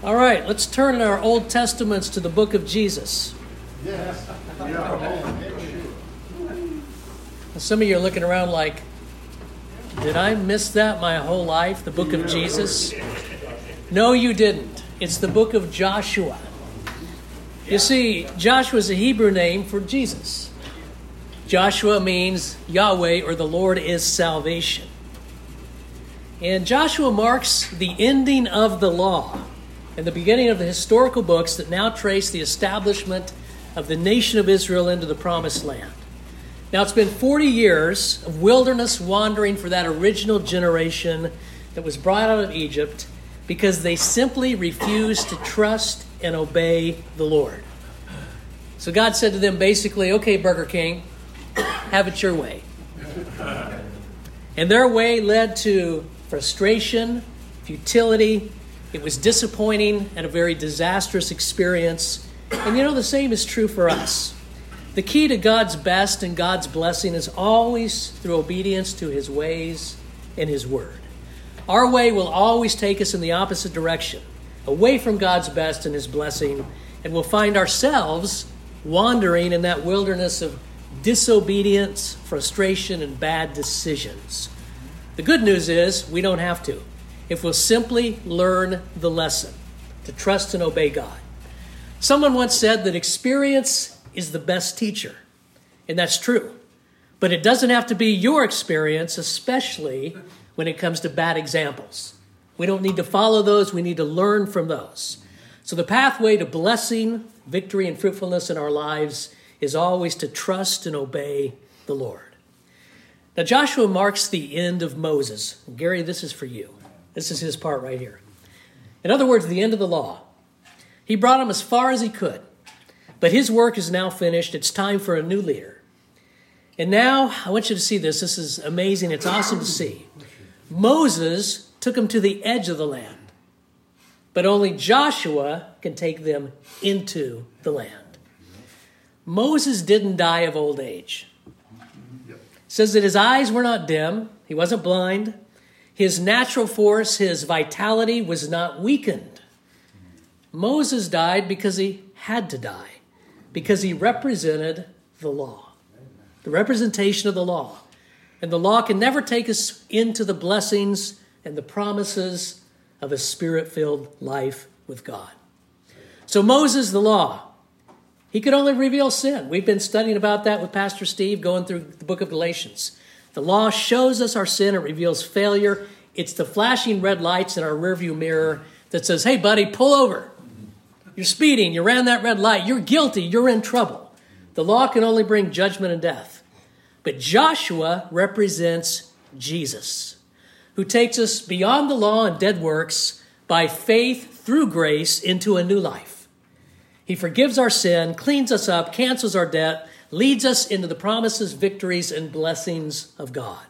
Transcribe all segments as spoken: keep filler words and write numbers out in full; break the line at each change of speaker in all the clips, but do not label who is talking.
All right, let's turn in our Old Testaments to the book of Jesus.
Yes.
Some of you are looking around like, did I miss that my whole life, the book of Jesus? No, you didn't. It's the book of Joshua. You see, Joshua is a Hebrew name for Jesus. Joshua means Yahweh, or the Lord is salvation. And Joshua marks the ending of the law and the beginning of the historical books that now trace the establishment of the nation of Israel into the promised land. Now, it's been forty years of wilderness wandering for that original generation that was brought out of Egypt because they simply refused to trust and obey the Lord. So God said to them basically, okay, Burger King, have it your way. And their way led to frustration, futility. It was disappointing and a very disastrous experience. And you know, the same is true for us. The key to God's best and God's blessing is always through obedience to His ways and His word. Our way will always take us in the opposite direction, away from God's best and His blessing, and we'll find ourselves wandering in that wilderness of disobedience, frustration, and bad decisions. The good news is we don't have to, if we'll simply learn the lesson to trust and obey God. Someone once said that experience is the best teacher, and that's true. But it doesn't have to be your experience, especially when it comes to bad examples. We don't need to follow those. We need to learn from those. So the pathway to blessing, victory, and fruitfulness in our lives is always to trust and obey the Lord. Now, Joshua marks the end of Moses. Gary, this is for you. This is his part right here. In other words, the end of the law. He brought him as far as he could. But his work is now finished. It's time for a new leader. And now, I want you to see this. This is amazing. It's awesome to see. Moses took them to the edge of the land. But only Joshua can take them into the land. Moses didn't die of old age. It says that his eyes were not dim. He wasn't blind. His natural force, his vitality was not weakened. Moses died because he had to die, because he represented the law, the representation of the law. And the law can never take us into the blessings and the promises of a spirit-filled life with God. So Moses, the law, he could only reveal sin. We've been studying about that with Pastor Steve, going through the book of Galatians. The law shows us our sin. It reveals failure. It's the flashing red lights in our rearview mirror that says, hey, buddy, pull over. You're speeding. You ran that red light. You're guilty. You're in trouble. The law can only bring judgment and death. But Joshua represents Jesus, who takes us beyond the law and dead works by faith through grace into a new life. He forgives our sin, cleans us up, cancels our debt, leads us into the promises, victories, and blessings of God.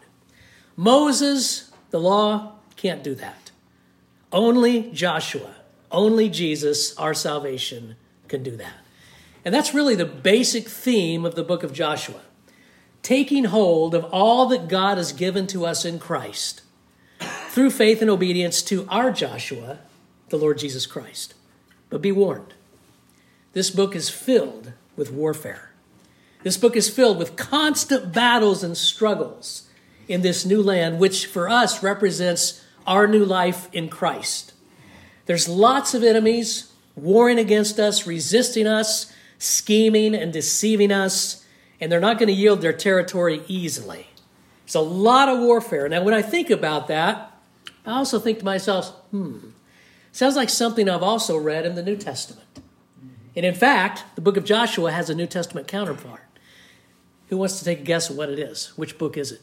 Moses, the law, can't do that. Only Joshua, only Jesus, our salvation, can do that. And that's really the basic theme of the book of Joshua. Taking hold of all that God has given to us in Christ through faith and obedience to our Joshua, the Lord Jesus Christ. But be warned, this book is filled with warfare. This book is filled with constant battles and struggles in this new land, which for us represents our new life in Christ. There's lots of enemies warring against us, resisting us, scheming and deceiving us, and they're not going to yield their territory easily. It's a lot of warfare. Now, when I think about that, I also think to myself, hmm, sounds like something I've also read in the New Testament. And in fact, the book of Joshua has a New Testament counterpart. Who wants to take a guess at what it is? Which book is it?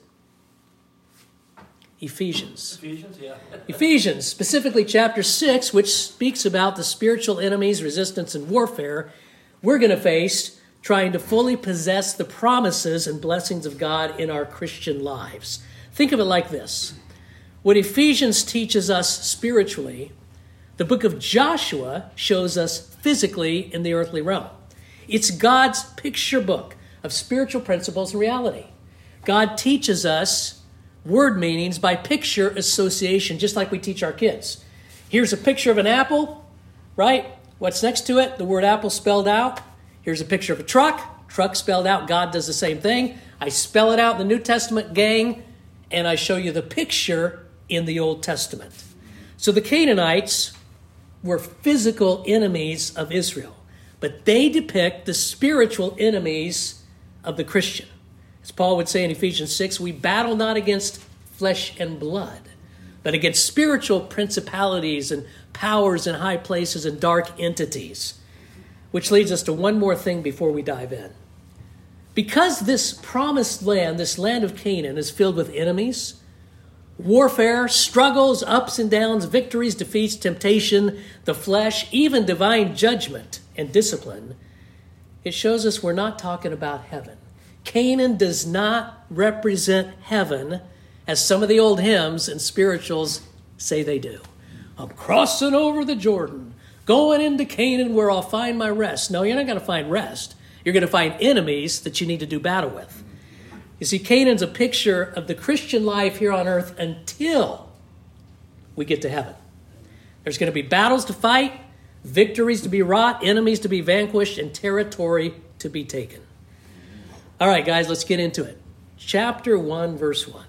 Ephesians.
Ephesians, yeah.
Ephesians, specifically chapter six, which speaks about the spiritual enemies, resistance, and warfare we're going to face trying to fully possess the promises and blessings of God in our Christian lives. Think of it like this. What Ephesians teaches us spiritually, the book of Joshua shows us physically in the earthly realm. It's God's picture book of spiritual principles and reality. God teaches us word meanings by picture association, just like we teach our kids. Here's a picture of an apple. right? What's next to it? The word apple spelled out. Here's a picture of a truck. Truck spelled out. God does the same thing. I spell it out in the New Testament, gang, and I show you the picture in the Old Testament. So the Canaanites were physical enemies of Israel, but they depict the spiritual enemies of the Christian. As Paul would say in Ephesians six, we battle not against flesh and blood, but against spiritual principalities and powers in high places and dark entities. Which leads us to one more thing before we dive in. Because this promised land, this land of Canaan, is filled with enemies, warfare, struggles, ups and downs, victories, defeats, temptation, the flesh, even divine judgment and discipline, it shows us we're not talking about heaven. Canaan does not represent heaven as some of the old hymns and spirituals say they do. I'm crossing over the Jordan, going into Canaan where I'll find my rest. No, you're not going to find rest. You're going to find enemies that you need to do battle with. You see, Canaan's a picture of the Christian life here on earth until we get to heaven. There's going to be battles to fight, victories to be wrought, enemies to be vanquished, and territory to be taken. All right, guys, let's get into it. Chapter one, verse one.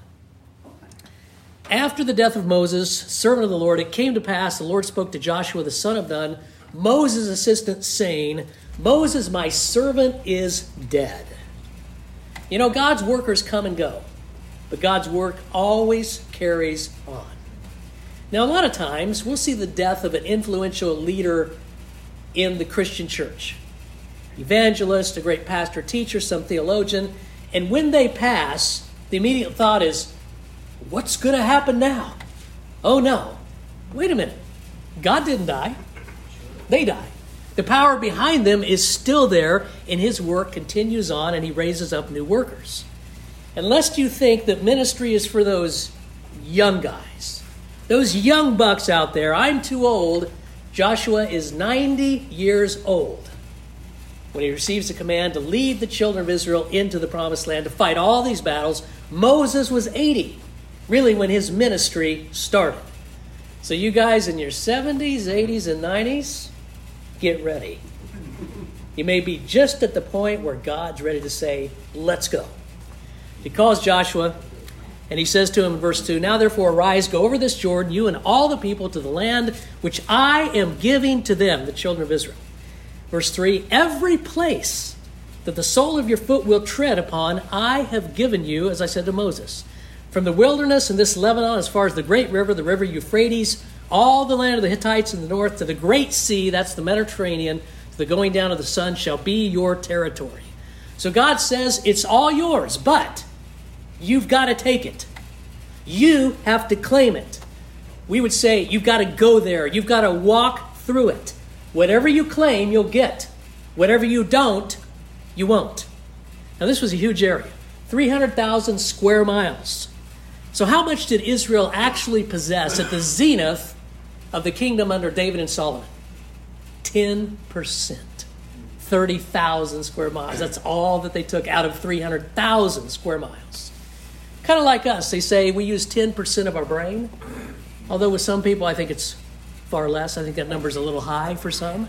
After the death of Moses, servant of the Lord, it came to pass, the Lord spoke to Joshua, the son of Nun, Moses' assistant, saying, Moses, my servant, is dead. You know, God's workers come and go, but God's work always carries on. Now, a lot of times, we'll see the death of an influential leader in the Christian church. Evangelist, a great pastor, teacher, some theologian, and when they pass, the immediate thought is, what's going to happen now? Oh, no. Wait a minute. God didn't die. They died. The power behind them is still there, and his work continues on, and he raises up new workers. And lest you think that ministry is for those young guys, those young bucks out there, I'm too old. Joshua is ninety years old when he receives the command to lead the children of Israel into the promised land to fight all these battles. Moses was eighty, really, when his ministry started. So you guys in your seventies, eighties, and nineties, get ready. You may be just at the point where God's ready to say, let's go. He calls Joshua, and he says to him in verse two, Now therefore arise, go over this Jordan, you and all the people, to the land which I am giving to them, the children of Israel. Verse three, Every place that the sole of your foot will tread upon, I have given you, as I said to Moses. From the wilderness and this Lebanon, as far as the great river, the river Euphrates, all the land of the Hittites in the north, to the great sea, that's the Mediterranean, to the going down of the sun, shall be your territory. So God says it's all yours, but you've got to take it. You have to claim it. We would say you've got to go there. You've got to walk through it. Whatever you claim, you'll get. Whatever you don't, you won't. Now, this was a huge area, three hundred thousand square miles. So how much did Israel actually possess at the zenith of the kingdom under David and Solomon? ten percent. thirty thousand square miles. That's all that they took out of three hundred thousand square miles. Kind of like us. They say we use ten percent of our brain. Although with some people, I think it's far less. I think that number's a little high for some.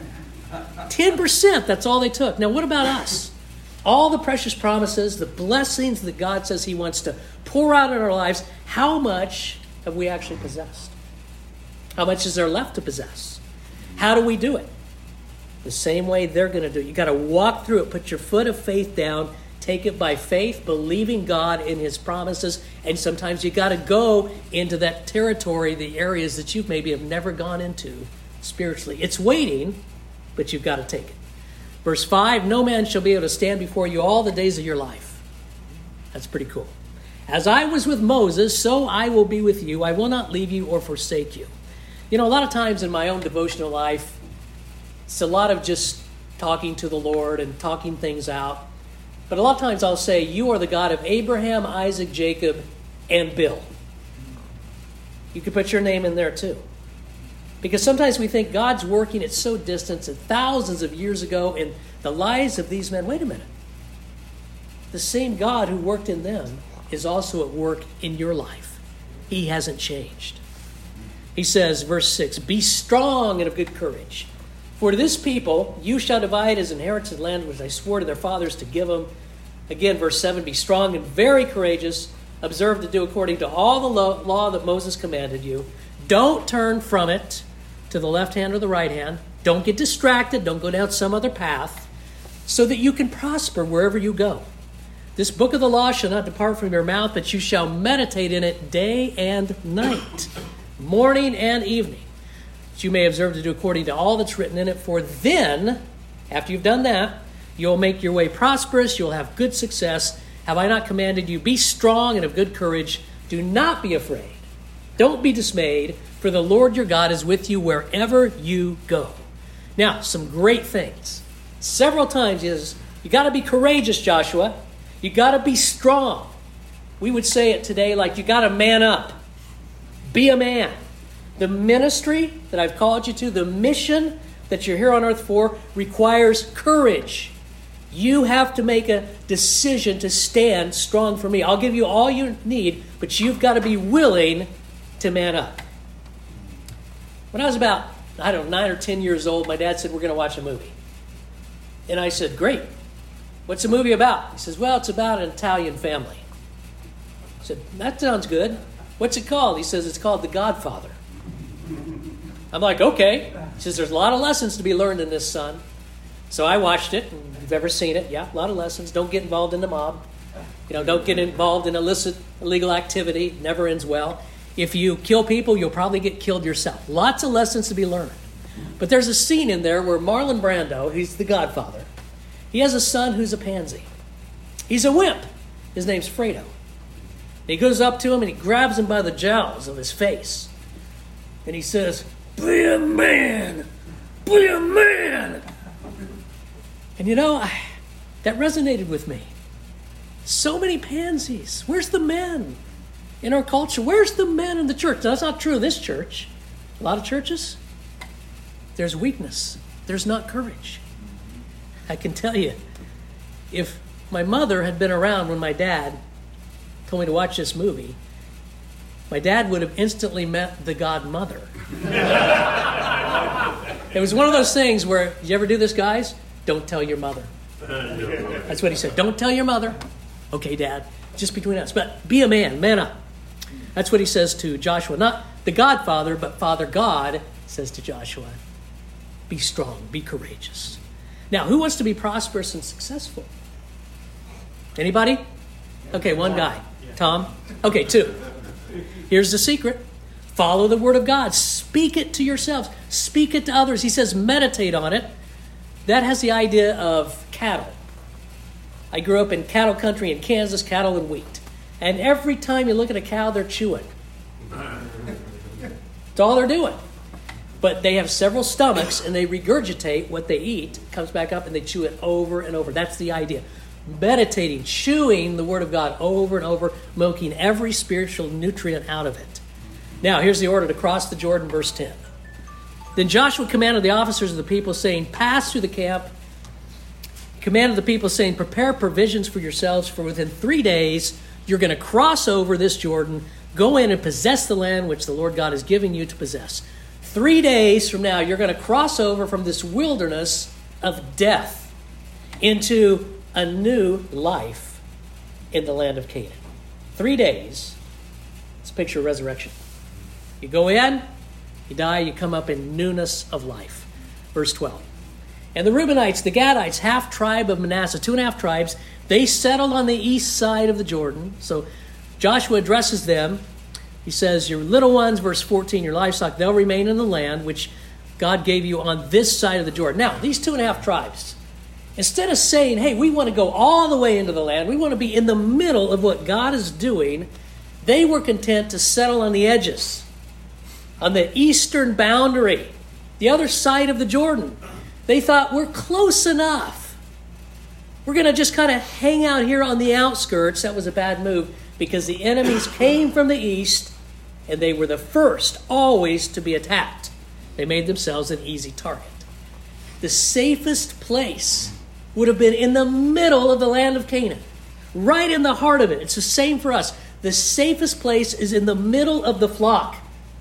ten percent, that's all they took. Now, what about us? All the precious promises, the blessings that God says he wants to pour out in our lives, how much have we actually possessed? How much is there left to possess? How do we do it? The same way they're going to do it. You got to walk through it, put your foot of faith down, take it by faith, believing God in his promises, and sometimes you got to go into that territory, the areas that you maybe have never gone into spiritually. It's waiting, but you've got to take it. Verse five, no man shall be able to stand before you all the days of your life. That's pretty cool. As I was with Moses, so I will be with you. I will not leave you or forsake you. You know, a lot of times in my own devotional life, it's a lot of just talking to the Lord and talking things out. But a lot of times I'll say, you are the God of Abraham, Isaac, Jacob, and Bill. You could put your name in there too. Because sometimes we think God's working at so distant and thousands of years ago in the lives of these men. Wait a minute. The same God who worked in them is also at work in your life. He hasn't changed. He says, verse six, be strong and of good courage. For to this people you shall divide as inheritance the land which I swore to their fathers to give them. Again, verse seven, be strong and very courageous. Observe to do according to all the law, law that Moses commanded you. Don't turn from it to the left hand or the right hand. Don't get distracted. Don't go down some other path, so that you can prosper wherever you go. This book of the law shall not depart from your mouth, but you shall meditate in it day and night, morning and evening, that you may observe to do according to all that's written in it. For then, after you've done that, you'll make your way prosperous. You'll have good success. Have I not commanded you? Be strong and of good courage. Do not be afraid. Don't be dismayed, for the Lord your God is with you wherever you go. Now, some great things. Several times he says, you got to be courageous, Joshua. You got to be strong. We would say it today like you got to man up. Be a man. The ministry that I've called you to, the mission that you're here on earth for, requires courage. You have to make a decision to stand strong for me. I'll give you all you need, but you've got to be willing to man up. When I was about, I don't know, nine or ten years old, my dad said, we're going to watch a movie. And I said, great. What's the movie about? He says, well, it's about an Italian family. I said, that sounds good. What's it called? He says, it's called The Godfather. I'm like, okay. He says, there's a lot of lessons to be learned in this, son. So I watched it. And if you've ever seen it, yeah, a lot of lessons. Don't get involved in the mob. You know, don't get involved in illicit, illegal activity. Never ends well. If you kill people, you'll probably get killed yourself. Lots of lessons to be learned. But there's a scene in there where Marlon Brando, he's the Godfather, he has a son who's a pansy. He's a wimp. His name's Fredo. And he goes up to him and he grabs him by the jowls of his face. And he says, be a man! Be a man! And you know, I, that resonated with me. So many pansies. Where's the men in our culture? Where's the men in the church? Now, that's not true of this church. A lot of churches, there's weakness. There's not courage. I can tell you, if my mother had been around when my dad told me to watch this movie, my dad would have instantly met the godmother. It was one of those things where, did you ever do this, guys? Don't tell your mother. That's what he said. Don't tell your mother. Okay, Dad, just between us. But be a man, man up. That's what he says to Joshua. Not the Godfather, but Father God says to Joshua, be strong, be courageous. Now, who wants to be prosperous and successful? Anybody? Okay, one guy. Tom? Okay, two. Here's the secret. Follow the word of God. Speak it to yourselves. Speak it to others. He says meditate on it. That has the idea of cattle. I grew up in cattle country in Kansas, cattle and wheat. And every time you look at a cow, they're chewing. That's all they're doing. But they have several stomachs, and they regurgitate what they eat, comes back up, and they chew it over and over. That's the idea. Meditating, chewing the Word of God over and over, milking every spiritual nutrient out of it. Now, here's the order to cross the Jordan, verse ten. Then Joshua commanded the officers of the people, saying, pass through the camp. He commanded the people, saying, prepare provisions for yourselves, for within three days you're going to cross over this Jordan, go in and possess the land which the Lord God is giving you to possess. Three days from now, you're going to cross over from this wilderness of death into a new life in the land of Canaan. Three days. Let's picture resurrection. You go in, you die, you come up in newness of life. Verse twelve. And the Reubenites, the Gadites, half tribe of Manasseh, two and a half tribes, they settled on the east side of the Jordan. So Joshua addresses them. He says, your little ones, verse fourteen, your livestock, they'll remain in the land which God gave you on this side of the Jordan. Now, these two and a half tribes, instead of saying, hey, we want to go all the way into the land, we want to be in the middle of what God is doing, they were content to settle on the edges, on the eastern boundary, the other side of the Jordan. They thought, we're close enough. We're going to just kind of hang out here on the outskirts. That was a bad move because the enemies came from the east and they were the first always to be attacked. They made themselves an easy target. The safest place would have been in the middle of the land of Canaan, right in the heart of it. It's the same for us. The safest place is in the middle of the flock.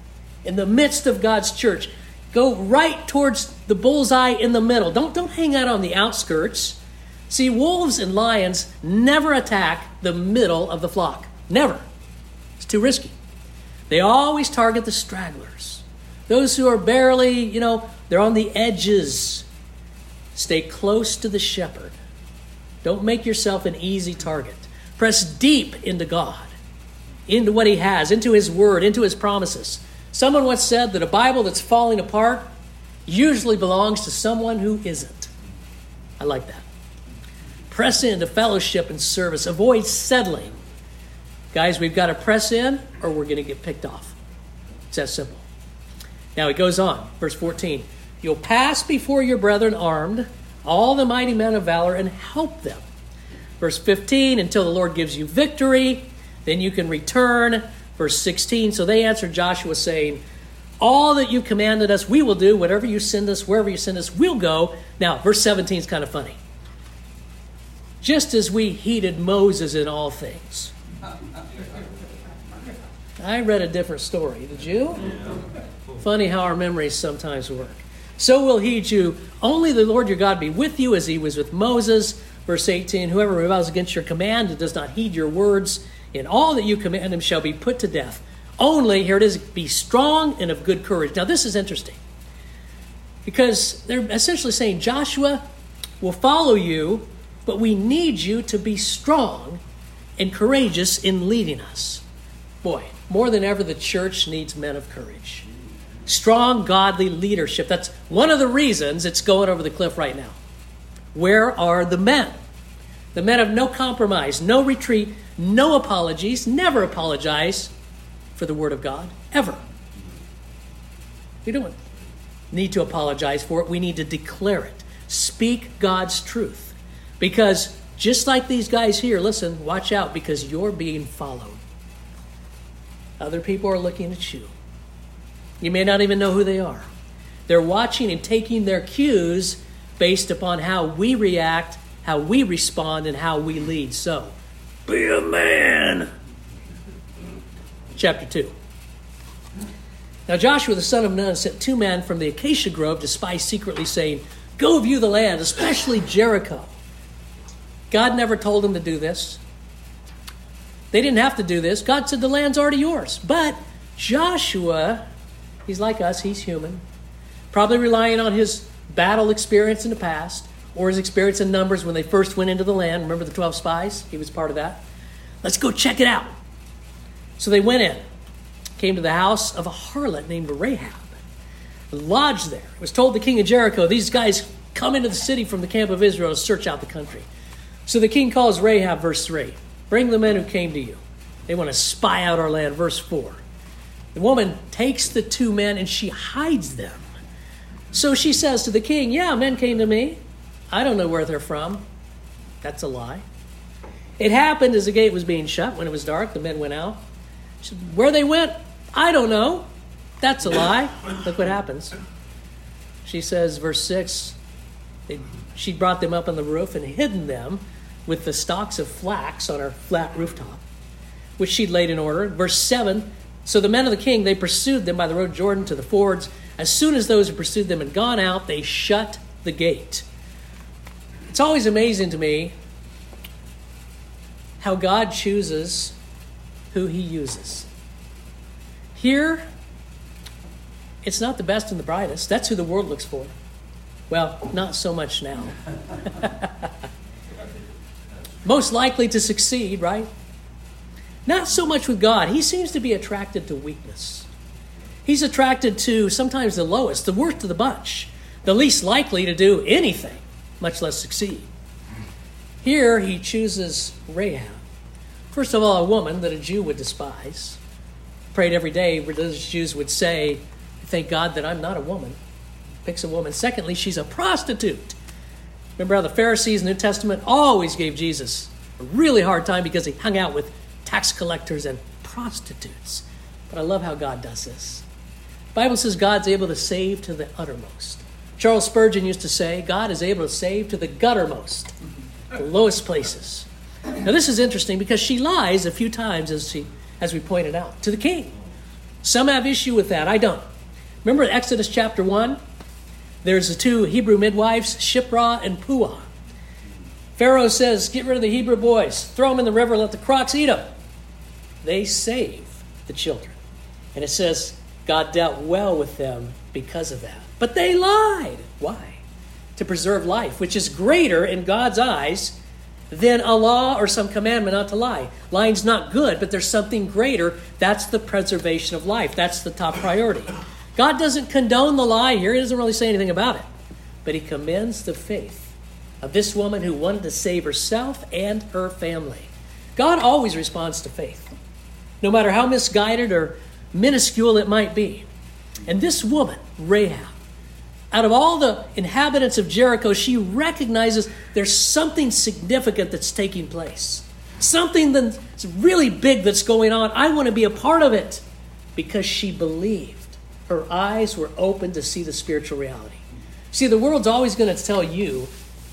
in the midst of God's church. Go right towards the bullseye in the middle. Don't, don't hang out on the outskirts. See, wolves and lions never attack the middle of the flock. Never. It's too risky. They always target the stragglers. Those who are barely, you know, they're on the edges. Stay close to the shepherd. Don't make yourself an easy target. Press deep into God, into what he has, into his word, into his promises. Someone once said that a Bible that's falling apart usually belongs to someone who isn't. I like that. Press into fellowship and service. Avoid settling. Guys, we've got to press in or we're going to get picked off. It's that simple. Now it goes on. Verse fourteen. You'll pass before your brethren armed, all the mighty men of valor, and help them. Verse fifteen, until the Lord gives you victory, then you can return. Verse sixteen, so they answered Joshua saying, all that you commanded us, we will do. Whatever you send us, wherever you send us, we'll go. Now, verse seventeen is kind of funny. Just as we heeded Moses in all things. I read a different story. Did you? Funny how our memories sometimes work. So will heed you. Only the Lord your God be with you as he was with Moses. Verse eighteen, whoever rebels against your command and does not heed your words, in all that you command him shall be put to death. Only, here it is, be strong and of good courage. Now this is interesting. Because they're essentially saying, Joshua will follow you, but we need you to be strong and courageous in leading us. Boy, more than ever, the church needs men of courage. Strong, godly leadership. That's one of the reasons it's going over the cliff right now. Where are the men? The men of no compromise, no retreat, no apologies, never apologize for the word of God, ever. We don't need to apologize for it. We need to declare it. Speak God's truth. Because just like these guys here, listen, watch out because you're being followed. Other people are looking at you. You may not even know who they are. They're watching and taking their cues based upon how we react, how we respond, and how we lead. So, be a man. Chapter two. Now Joshua the son of Nun sent two men from the acacia grove to spy secretly, saying, go view the land, especially Jericho. God never told them to do this. They didn't have to do this. God said the land's already yours. But Joshua, he's like us, he's human. Probably relying on his battle experience in the past or his experience in Numbers when they first went into the land. Remember the twelve spies? He was part of that. Let's go check it out. So they went in, came to the house of a harlot named Rahab, lodged there. It was told the king of Jericho, these guys come into the city from the camp of Israel to search out the country. So the king calls Rahab, verse three. Bring the men who came to you. They want to spy out our land, verse four. The woman takes the two men and she hides them. So she says to the king, yeah, men came to me. I don't know where they're from. That's a lie. It happened as the gate was being shut. When it was dark, the men went out. She said, where they went, I don't know. That's a lie. Look what happens. She says, verse six, they, she brought them up on the roof and hidden them with the stalks of flax on her flat rooftop, which she'd laid in order. Verse seven, so the men of the king, they pursued them by the road Jordan to the fords. As soon as those who pursued them had gone out, they shut the gate. It's always amazing to me how God chooses who he uses. Here, it's not the best and the brightest. That's who the world looks for. Well, not so much now. Most likely to succeed, right? Not so much with God. He seems to be attracted to weakness. He's attracted to sometimes the lowest, the worst of the bunch, the least likely to do anything, much less succeed. Here he chooses Rahab. First of all, a woman that a Jew would despise. Prayed every day, religious Jews would say, thank God that I'm not a woman. Picks a woman. Secondly, she's a prostitute. Remember how the Pharisees in the New Testament always gave Jesus a really hard time because he hung out with tax collectors and prostitutes. But I love how God does this. The Bible says God's able to save to the uttermost. Charles Spurgeon used to say, God is able to save to the guttermost, the lowest places. Now this is interesting because she lies a few times, as she, as we pointed out, to the king. Some have issue with that. I don't. Remember Exodus chapter one? There's the two Hebrew midwives, Shiphrah and Puah. Pharaoh says, get rid of the Hebrew boys. Throw them in the river, let the crocs eat them. They save the children. And it says God dealt well with them because of that. But they lied. Why? To preserve life, which is greater in God's eyes than a law or some commandment not to lie. Lying's not good, but there's something greater. That's the preservation of life. That's the top priority. God doesn't condone the lie here. He doesn't really say anything about it. But he commends the faith of this woman who wanted to save herself and her family. God always responds to faith, no matter how misguided or minuscule it might be. And this woman, Rahab, out of all the inhabitants of Jericho, she recognizes there's something significant that's taking place. Something that's really big that's going on. I want to be a part of it because she believed. Her eyes were open to see the spiritual reality. See, the world's always going to tell you,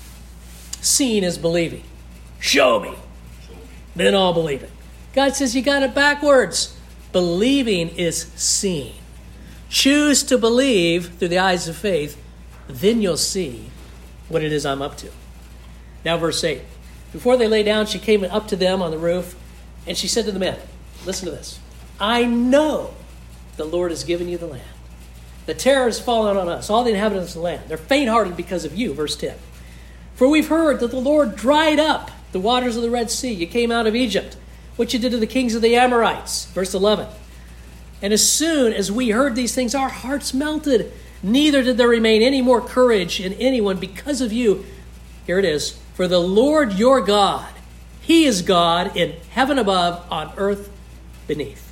seeing is believing. Show me. Then I'll believe it. God says you got it backwards. Believing is seeing. Choose to believe through the eyes of faith, then you'll see what it is I'm up to. Now verse eight. Before they lay down, she came up to them on the roof, and she said to the men, listen to this. I know the Lord has given you the land. The terror has fallen on us, all the inhabitants of the land. They're faint-hearted because of you, verse ten. For we've heard that the Lord dried up the waters of the Red Sea. You came out of Egypt, what you did to the kings of the Amorites, verse eleven. And as soon as we heard these things, our hearts melted. Neither did there remain any more courage in anyone because of you. Here it is. For the Lord your God, he is God in heaven above, on earth beneath.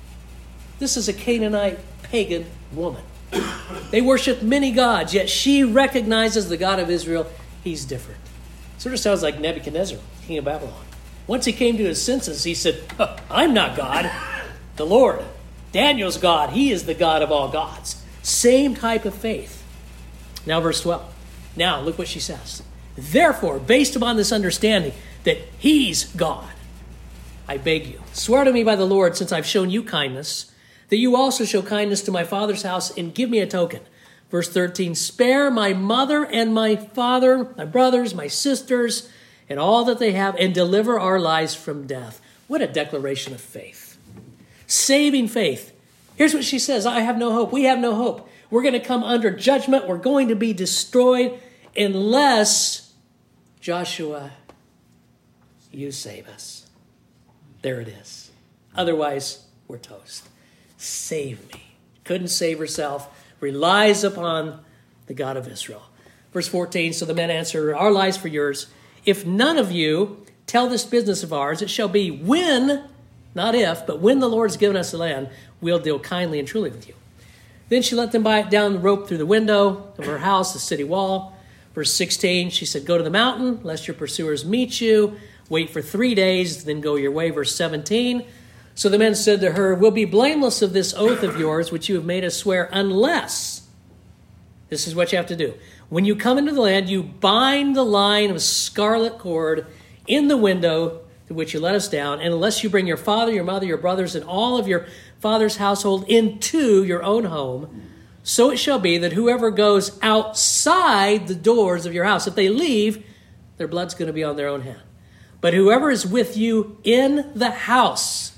This is a Canaanite pagan woman. They worship many gods, yet she recognizes the God of Israel. He's different. Sort of sounds like Nebuchadnezzar, king of Babylon. Once he came to his senses, he said, oh, I'm not God. The Lord, Daniel's God. He is the God of all gods. Same type of faith. Now verse twelve. Now look what she says. Therefore, based upon this understanding that he's God, I beg you, swear to me by the Lord, since I've shown you kindness, that you also show kindness to my father's house and give me a token. Verse thirteen, spare my mother and my father, my brothers, my sisters, and all that they have, and deliver our lives from death. What a declaration of faith. Saving faith. Here's what she says. I have no hope. We have no hope. We're going to come under judgment. We're going to be destroyed unless, Joshua, you save us. There it is. Otherwise, we're toast. Save me. Couldn't save herself. Relies upon the God of Israel. Verse fourteen, so the men answer, our lives for yours. If none of you tell this business of ours, it shall be when, not if, but when the Lord has given us the land, we'll deal kindly and truly with you. Then she let them buy down the rope through the window of her house, the city wall. Verse sixteen, she said, go to the mountain, lest your pursuers meet you. Wait for three days, then go your way. Verse seventeen, so the men said to her, we'll be blameless of this oath of yours, which you have made us swear, unless, this is what you have to do. When you come into the land, you bind the line of scarlet cord in the window through which you let us down, and unless you bring your father, your mother, your brothers, and all of your father's household into your own home, so it shall be that whoever goes outside the doors of your house, if they leave, their blood's going to be on their own hand. But whoever is with you in the house,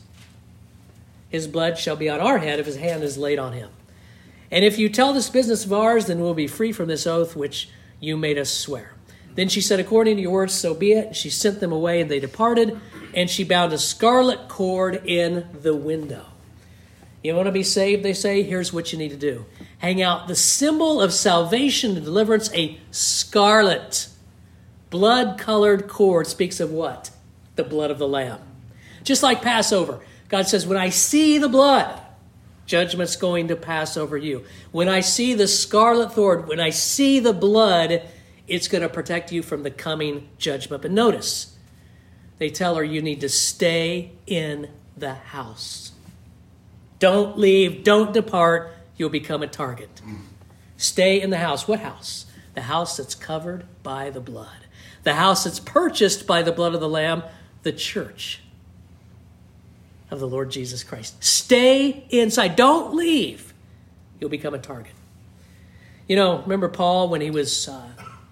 his blood shall be on our head if his hand is laid on him. And if you tell this business of ours, then we'll be free from this oath which you made us swear. Then she said, according to your words, so be it. She sent them away, and they departed, and she bound a scarlet cord in the window. You want to be saved, they say? Here's what you need to do. Hang out the symbol of salvation and deliverance, a scarlet, blood-colored cord speaks of what? The blood of the Lamb. Just like Passover. God says, when I see the blood, judgment's going to pass over you. When I see the scarlet cord, when I see the blood, it's going to protect you from the coming judgment. But notice, they tell her you need to stay in the house. Don't leave, don't depart, you'll become a target. Stay in the house. What house? The house that's covered by the blood. The house that's purchased by the blood of the Lamb, the church. of the Lord Jesus Christ. Stay inside. Don't leave. You'll become a target. You know, remember Paul when he was uh,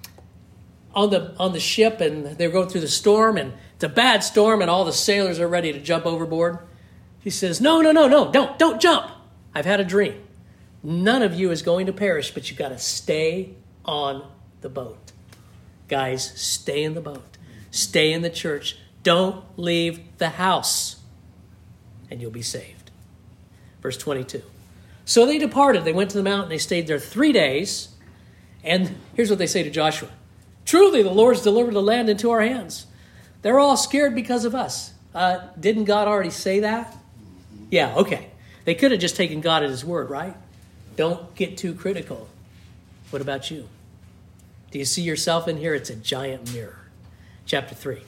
on the on the ship and they were going through the storm, and it's a bad storm and all the sailors are ready to jump overboard? He says, no, no, no, no, don't, don't jump. I've had a dream. None of you is going to perish, but you've got to stay on the boat. Guys, stay in the boat. Stay in the church. Don't leave the house, and you'll be saved. Verse twenty-two. So they departed. They went to the mountain. They stayed there three days. And here's what they say to Joshua. Truly, the Lord's delivered the land into our hands. They're all scared because of us. Uh, didn't God already say that? Yeah, okay. They could have just taken God at his word, right? Don't get too critical. What about you? Do you see yourself in here? It's a giant mirror. Chapter three.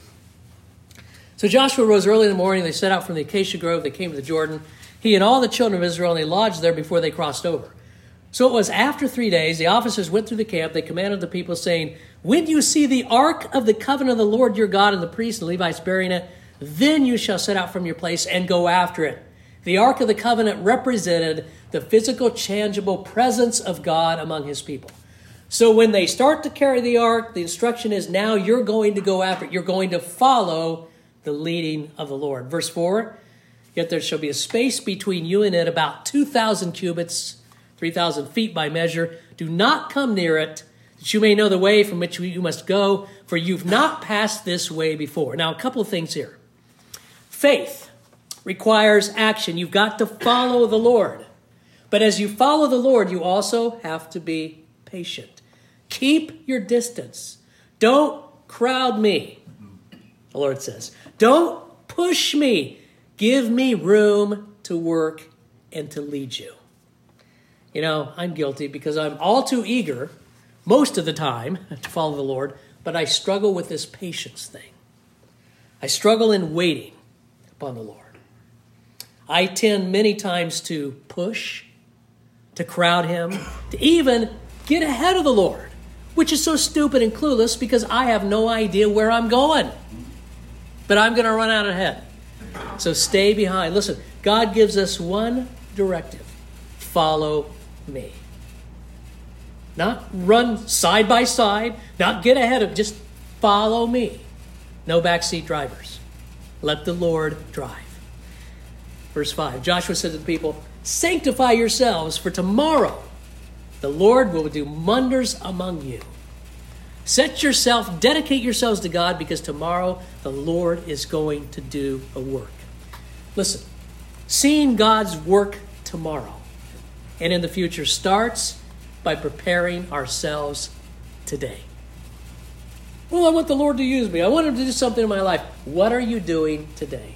So Joshua rose early in the morning. They set out from the acacia grove. They came to the Jordan. He and all the children of Israel, and they lodged there before they crossed over. So it was after three days, the officers went through the camp. They commanded the people, saying, when you see the ark of the covenant of the Lord your God and the priests and Levites bearing it, then you shall set out from your place and go after it. The ark of the covenant represented the physical, tangible presence of God among his people. So when they start to carry the ark, the instruction is now you're going to go after it. You're going to follow the leading of the Lord. Verse four, yet there shall be a space between you and it about two thousand cubits, three thousand feet by measure. Do not come near it, that you may know the way from which you must go, for you've not passed this way before. Now, a couple of things here. Faith requires action. You've got to follow the Lord. But as you follow the Lord, you also have to be patient. Keep your distance. Don't crowd me, the Lord says. Don't push me. Give me room to work and to lead you. You know, I'm guilty because I'm all too eager most of the time to follow the Lord, but I struggle with this patience thing. I struggle in waiting upon the Lord. I tend many times to push, to crowd him, to even get ahead of the Lord, which is so stupid and clueless because I have no idea where I'm going. But I'm going to run out ahead. So stay behind. Listen, God gives us one directive. Follow me. Not run side by side, not get ahead of, just follow me. No backseat drivers. Let the Lord drive. Verse five, Joshua said to the people, sanctify yourselves, for tomorrow the Lord will do wonders among you. Set yourself, dedicate yourselves to God, because tomorrow the Lord is going to do a work. Listen, seeing God's work tomorrow and in the future starts by preparing ourselves today. Well, I want the Lord to use me. I want him to do something in my life. What are you doing today?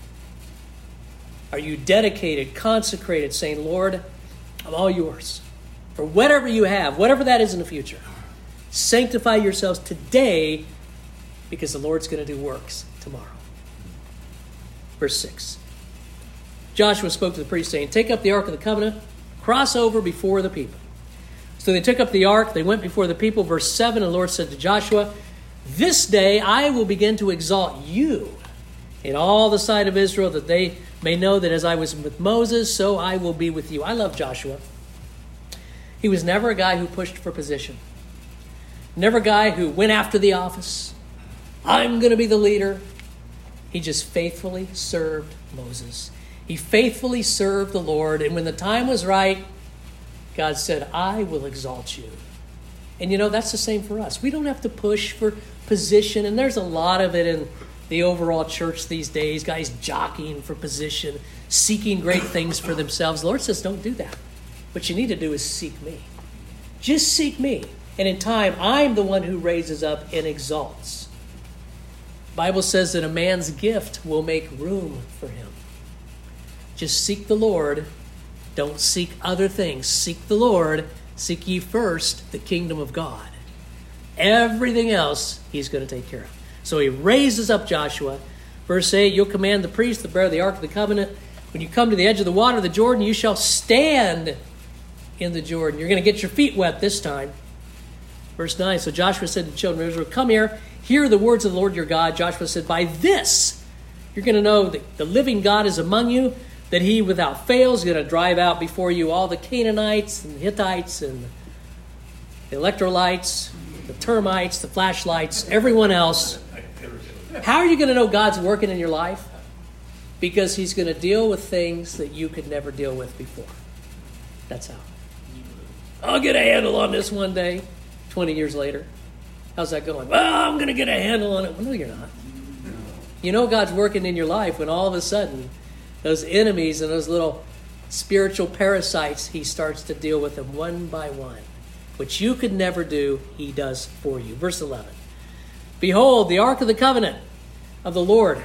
Are you dedicated, consecrated, saying, Lord, I'm all yours. For whatever you have, whatever that is in the future, sanctify yourselves today because the Lord's going to do works tomorrow. Verse six. Joshua spoke to the priest, saying, take up the ark of the covenant, cross over before the people. So they took up the ark, they went before the people. Verse seven, and the Lord said to Joshua, this day I will begin to exalt you in all the sight of Israel, that they may know that as I was with Moses, so I will be with you. I love Joshua. He was never a guy who pushed for position. Never a guy who went after the office. I'm going to be the leader. He just faithfully served Moses. He faithfully served the Lord. And when the time was right, God said, I will exalt you. And you know, that's the same for us. We don't have to push for position. And there's a lot of it in the overall church these days. Guys jockeying for position, seeking great things for themselves. The Lord says, don't do that. What you need to do is seek me. Just seek me. And in time, I'm the one who raises up and exalts. The Bible says that a man's gift will make room for him. Just seek the Lord. Don't seek other things. Seek the Lord. Seek ye first the kingdom of God. Everything else he's going to take care of. So he raises up Joshua. Verse eight, you'll command the priest to bear the ark of the covenant. When you come to the edge of the water of the Jordan, you shall stand in the Jordan. You're going to get your feet wet this time. Verse nine, so Joshua said to the children of Israel, come here, hear the words of the Lord your God. Joshua said, by this You're going to know that the living God is among you, that he without fail is going to drive out before you all the Canaanites and the Hittites and the electrolytes, the termites, the flashlights, everyone else. How are you going to know God's working in your life? Because he's going to deal with things that you could never deal with before. That's how. I'll get a handle on this one day, twenty years later. How's that going? Well, I'm going to get a handle on it. Well, no, you're not. You know God's working in your life when all of a sudden those enemies and those little spiritual parasites, he starts to deal with them one by one. Which you could never do, he does for you. Verse eleven. Behold, the ark of the covenant of the Lord,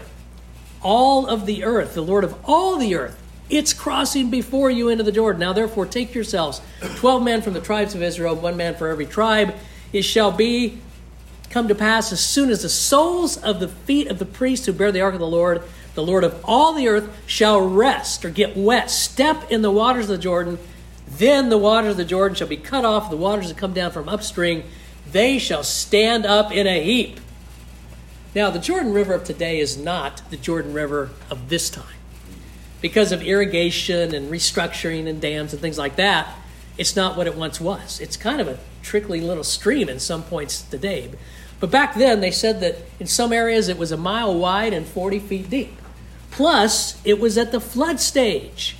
all of the earth, the Lord of all the earth, it's crossing before you into the Jordan. Now therefore take yourselves twelve men from the tribes of Israel, one man for every tribe. It shall be come to pass as soon as the soles of the feet of the priests who bear the ark of the Lord, the Lord of all the earth, shall rest or get wet, step in the waters of the Jordan. Then the waters of the Jordan shall be cut off, the waters that come down from upstream, they shall stand up in a heap. Now, the Jordan River of today is not the Jordan River of this time. Because of irrigation and restructuring and dams and things like that, it's not what it once was. It's kind of a trickling little stream in some points today. But back then, they said that in some areas it was a mile wide and forty feet deep. Plus, it was at the flood stage.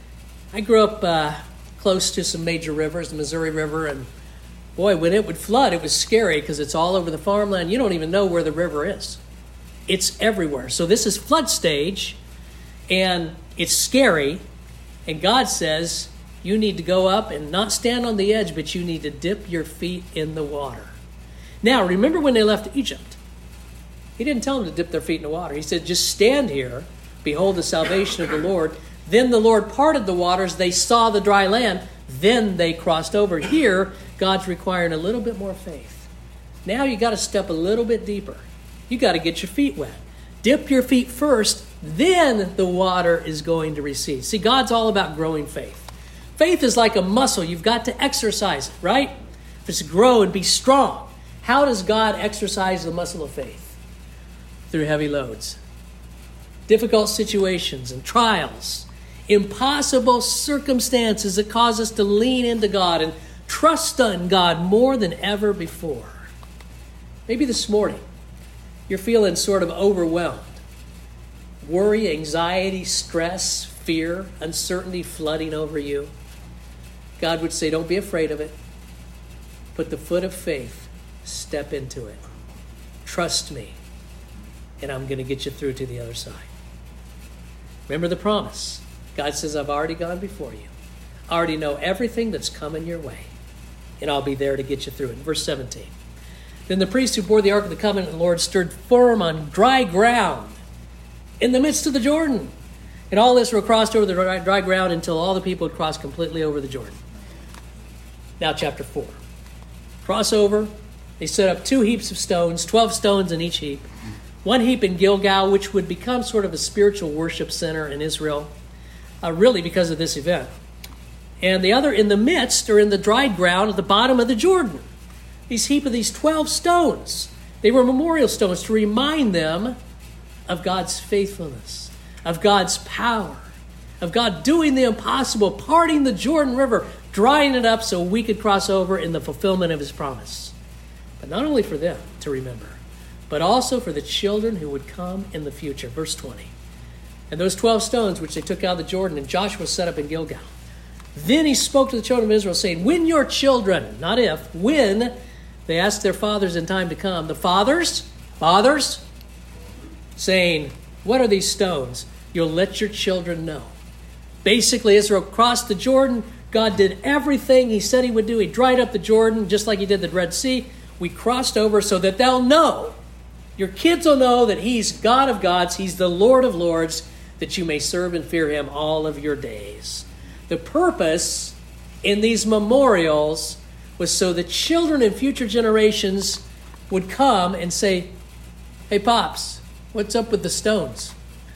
I grew up uh, close to some major rivers, the Missouri River, and boy, when it would flood, it was scary because it's all over the farmland. You don't even know where the river is. It's everywhere. So this is flood stage, and it's scary, and God says you need to go up and not stand on the edge, but you need to dip your feet in the water. Now, remember when they left Egypt? He didn't tell them to dip their feet in the water. He said, just stand here, behold the salvation of the Lord. Then the Lord parted the waters. They saw the dry land. Then they crossed over. Here, God's requiring a little bit more faith. Now you got to step a little bit deeper. You got to get your feet wet. Dip your feet first, then the water is going to recede. See, God's all about growing faith. Faith is like a muscle. You've got to exercise it, right? If it's to grow and be strong. How does God exercise the muscle of faith? Through heavy loads. Difficult situations and trials. Impossible circumstances that cause us to lean into God and trust in God more than ever before. Maybe this morning you're feeling sort of overwhelmed. Worry, anxiety, stress, fear, uncertainty flooding over you. God would say, don't be afraid of it. Put the foot of faith. Step into it. Trust me. And I'm going to get you through to the other side. Remember the promise. God says, I've already gone before you. I already know everything that's coming your way. And I'll be there to get you through it. Verse seventeen. Then the priests who bore the ark of the covenant of the Lord stood firm on dry ground in the midst of the Jordan. And all this were crossed over the dry, dry ground until all the people had crossed completely over the Jordan. Now chapter four. Cross over. They set up two heaps of stones, twelve stones in each heap. One heap in Gilgal, which would become sort of a spiritual worship center in Israel, uh, really because of this event. And the other in the midst, or in the dried ground at the bottom of the Jordan. These heap of these twelve stones. They were memorial stones to remind them of God's faithfulness, of God's power, of God doing the impossible, parting the Jordan River, drying it up so we could cross over in the fulfillment of his promise. But not only for them to remember, but also for the children who would come in the future. Verse twenty. And those twelve stones which they took out of the Jordan, and Joshua set up in Gilgal. Then he spoke to the children of Israel, saying, when your children, not if, when they asked their fathers in time to come, the fathers, fathers, saying, what are these stones? You'll let your children know. Basically, Israel crossed the Jordan. God did everything he said he would do. He dried up the Jordan just like he did the Red Sea. We crossed over so that they'll know. Your kids will know that he's God of gods. He's the Lord of lords, that you may serve and fear him all of your days. The purpose in these memorials was so the children in future generations would come and say, hey, Pops, what's up with the stones?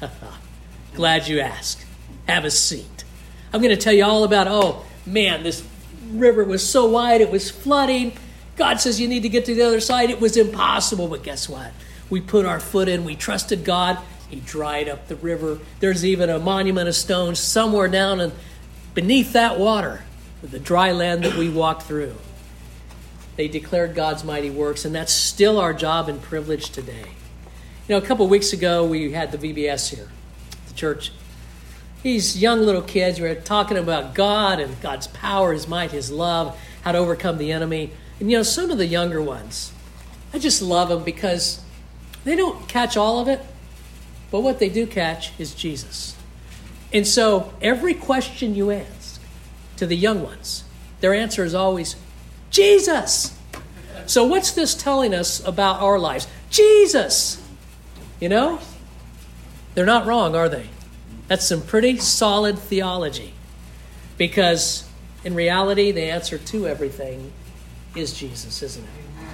Glad you asked. Have a seat. I'm going to tell you all about, oh, man, this river was so wide, it was flooding. God says you need to get to the other side. It was impossible, but guess what? We put our foot in. We trusted God. He dried up the river. There's even a monument of stones somewhere down and beneath that water, the dry land that we walked through. They declared God's mighty works, and that's still our job and privilege today. You know, a couple of weeks ago, we had the V B S here at the church. These young little kids were talking about God and God's power, His might, His love, how to overcome the enemy. And, you know, some of the younger ones, I just love them because they don't catch all of it, but what they do catch is Jesus. And so every question you ask to the young ones, their answer is always, Jesus. So what's this telling us about our lives? Jesus. You know? They're not wrong, are they? That's some pretty solid theology. Because in reality, the answer to everything is Jesus, isn't it?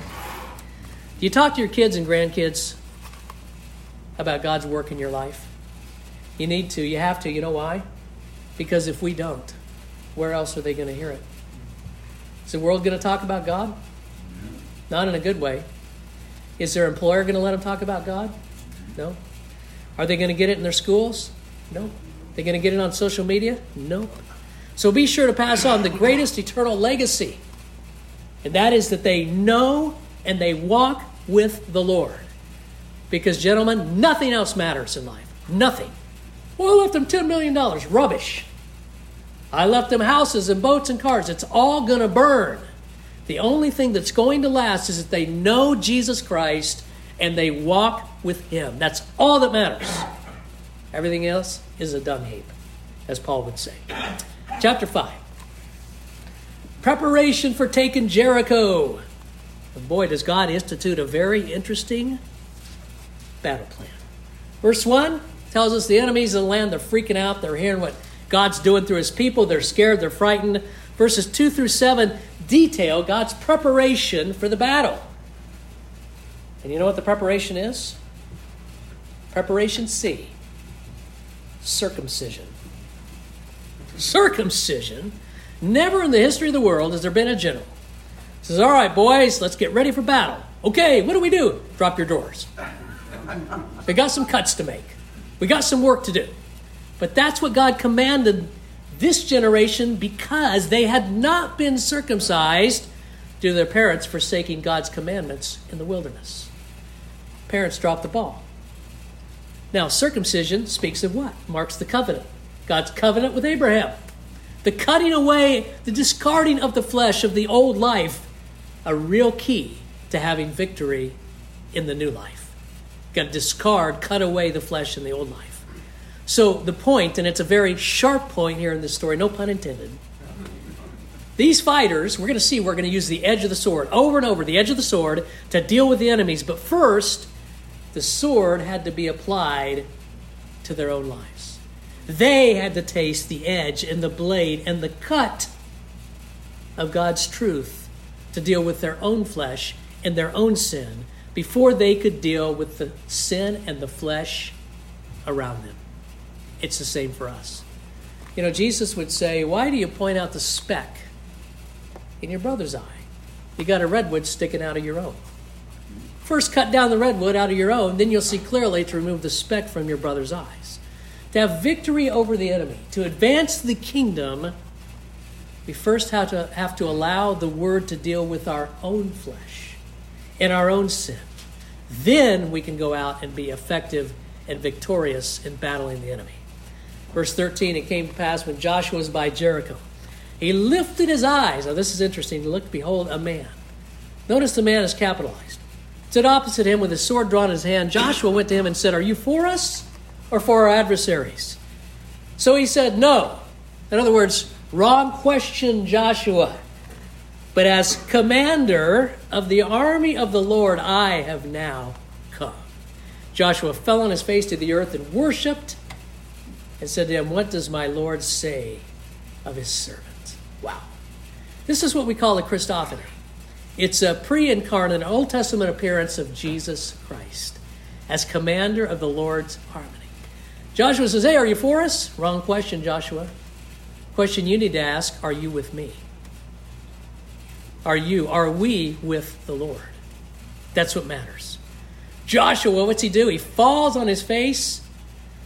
Do you talk to your kids and grandkids about God's work in your life? You need to. You have to. You know why? Because if we don't, where else are they going to hear it? Is the world going to talk about God? Not in a good way. Is their employer going to let them talk about God? No. Are they going to get it in their schools? No. Are they going to get it on social media? No. So be sure to pass on the greatest eternal legacy. And that is that they know and they walk with the Lord. Because, gentlemen, nothing else matters in life. Nothing. Well, I left them ten million dollars. Rubbish. I left them houses and boats and cars. It's all going to burn. The only thing that's going to last is that they know Jesus Christ and they walk with Him. That's all that matters. Everything else is a dung heap, as Paul would say. Chapter five. Preparation for taking Jericho. And boy, does God institute a very interesting battle plan. Verse one tells us the enemies of the land, they're freaking out. They're hearing what God's doing through His people. They're scared. They're frightened. Verses two through seven detail God's preparation for the battle. And you know what the preparation is? Preparation C. Circumcision. Circumcision. Never in the history of the world has there been a general who says, all right, boys, let's get ready for battle. Okay, what do we do? Drop your doors. We got some cuts to make. We got some work to do. But that's what God commanded this generation because they had not been circumcised due to their parents forsaking God's commandments in the wilderness. Parents dropped the ball. Now, circumcision speaks of what? Marks the covenant. God's covenant with Abraham. The cutting away, the discarding of the flesh of the old life, a real key to having victory in the new life. You've got to discard, cut away the flesh in the old life. So the point, and it's a very sharp point here in this story, no pun intended. These fighters, we're going to see, we're going to use the edge of the sword over and over, the edge of the sword, to deal with the enemies. But first, the sword had to be applied to their own lives. They had to taste the edge and the blade and the cut of God's truth to deal with their own flesh and their own sin before they could deal with the sin and the flesh around them. It's the same for us. You know, Jesus would say, why do you point out the speck in your brother's eye? You got a redwood sticking out of your own. First cut down the redwood out of your own, then you'll see clearly to remove the speck from your brother's eyes. To have victory over the enemy, to advance the kingdom, we first have to, have to allow the word to deal with our own flesh and our own sin. Then we can go out and be effective and victorious in battling the enemy. Verse thirteen, it came to pass when Joshua was by Jericho, he lifted his eyes. Now this is interesting. He looked, behold, a man. Notice the man is capitalized. Stood opposite him with his sword drawn in his hand. Joshua went to him and said, are you for us or for our adversaries? So he said, no. In other words, wrong question, Joshua. But as commander of the army of the Lord, I have now come. Joshua fell on his face to the earth and worshipped and said to him, what does my Lord say of his servant? Wow. This is what we call a Christophany. It's a pre-incarnate Old Testament appearance of Jesus Christ as commander of the Lord's army. Joshua says, hey, are you for us? Wrong question, Joshua. Question you need to ask, are you with me? Are you, are we with the Lord? That's what matters. Joshua, what's he do? He falls on his face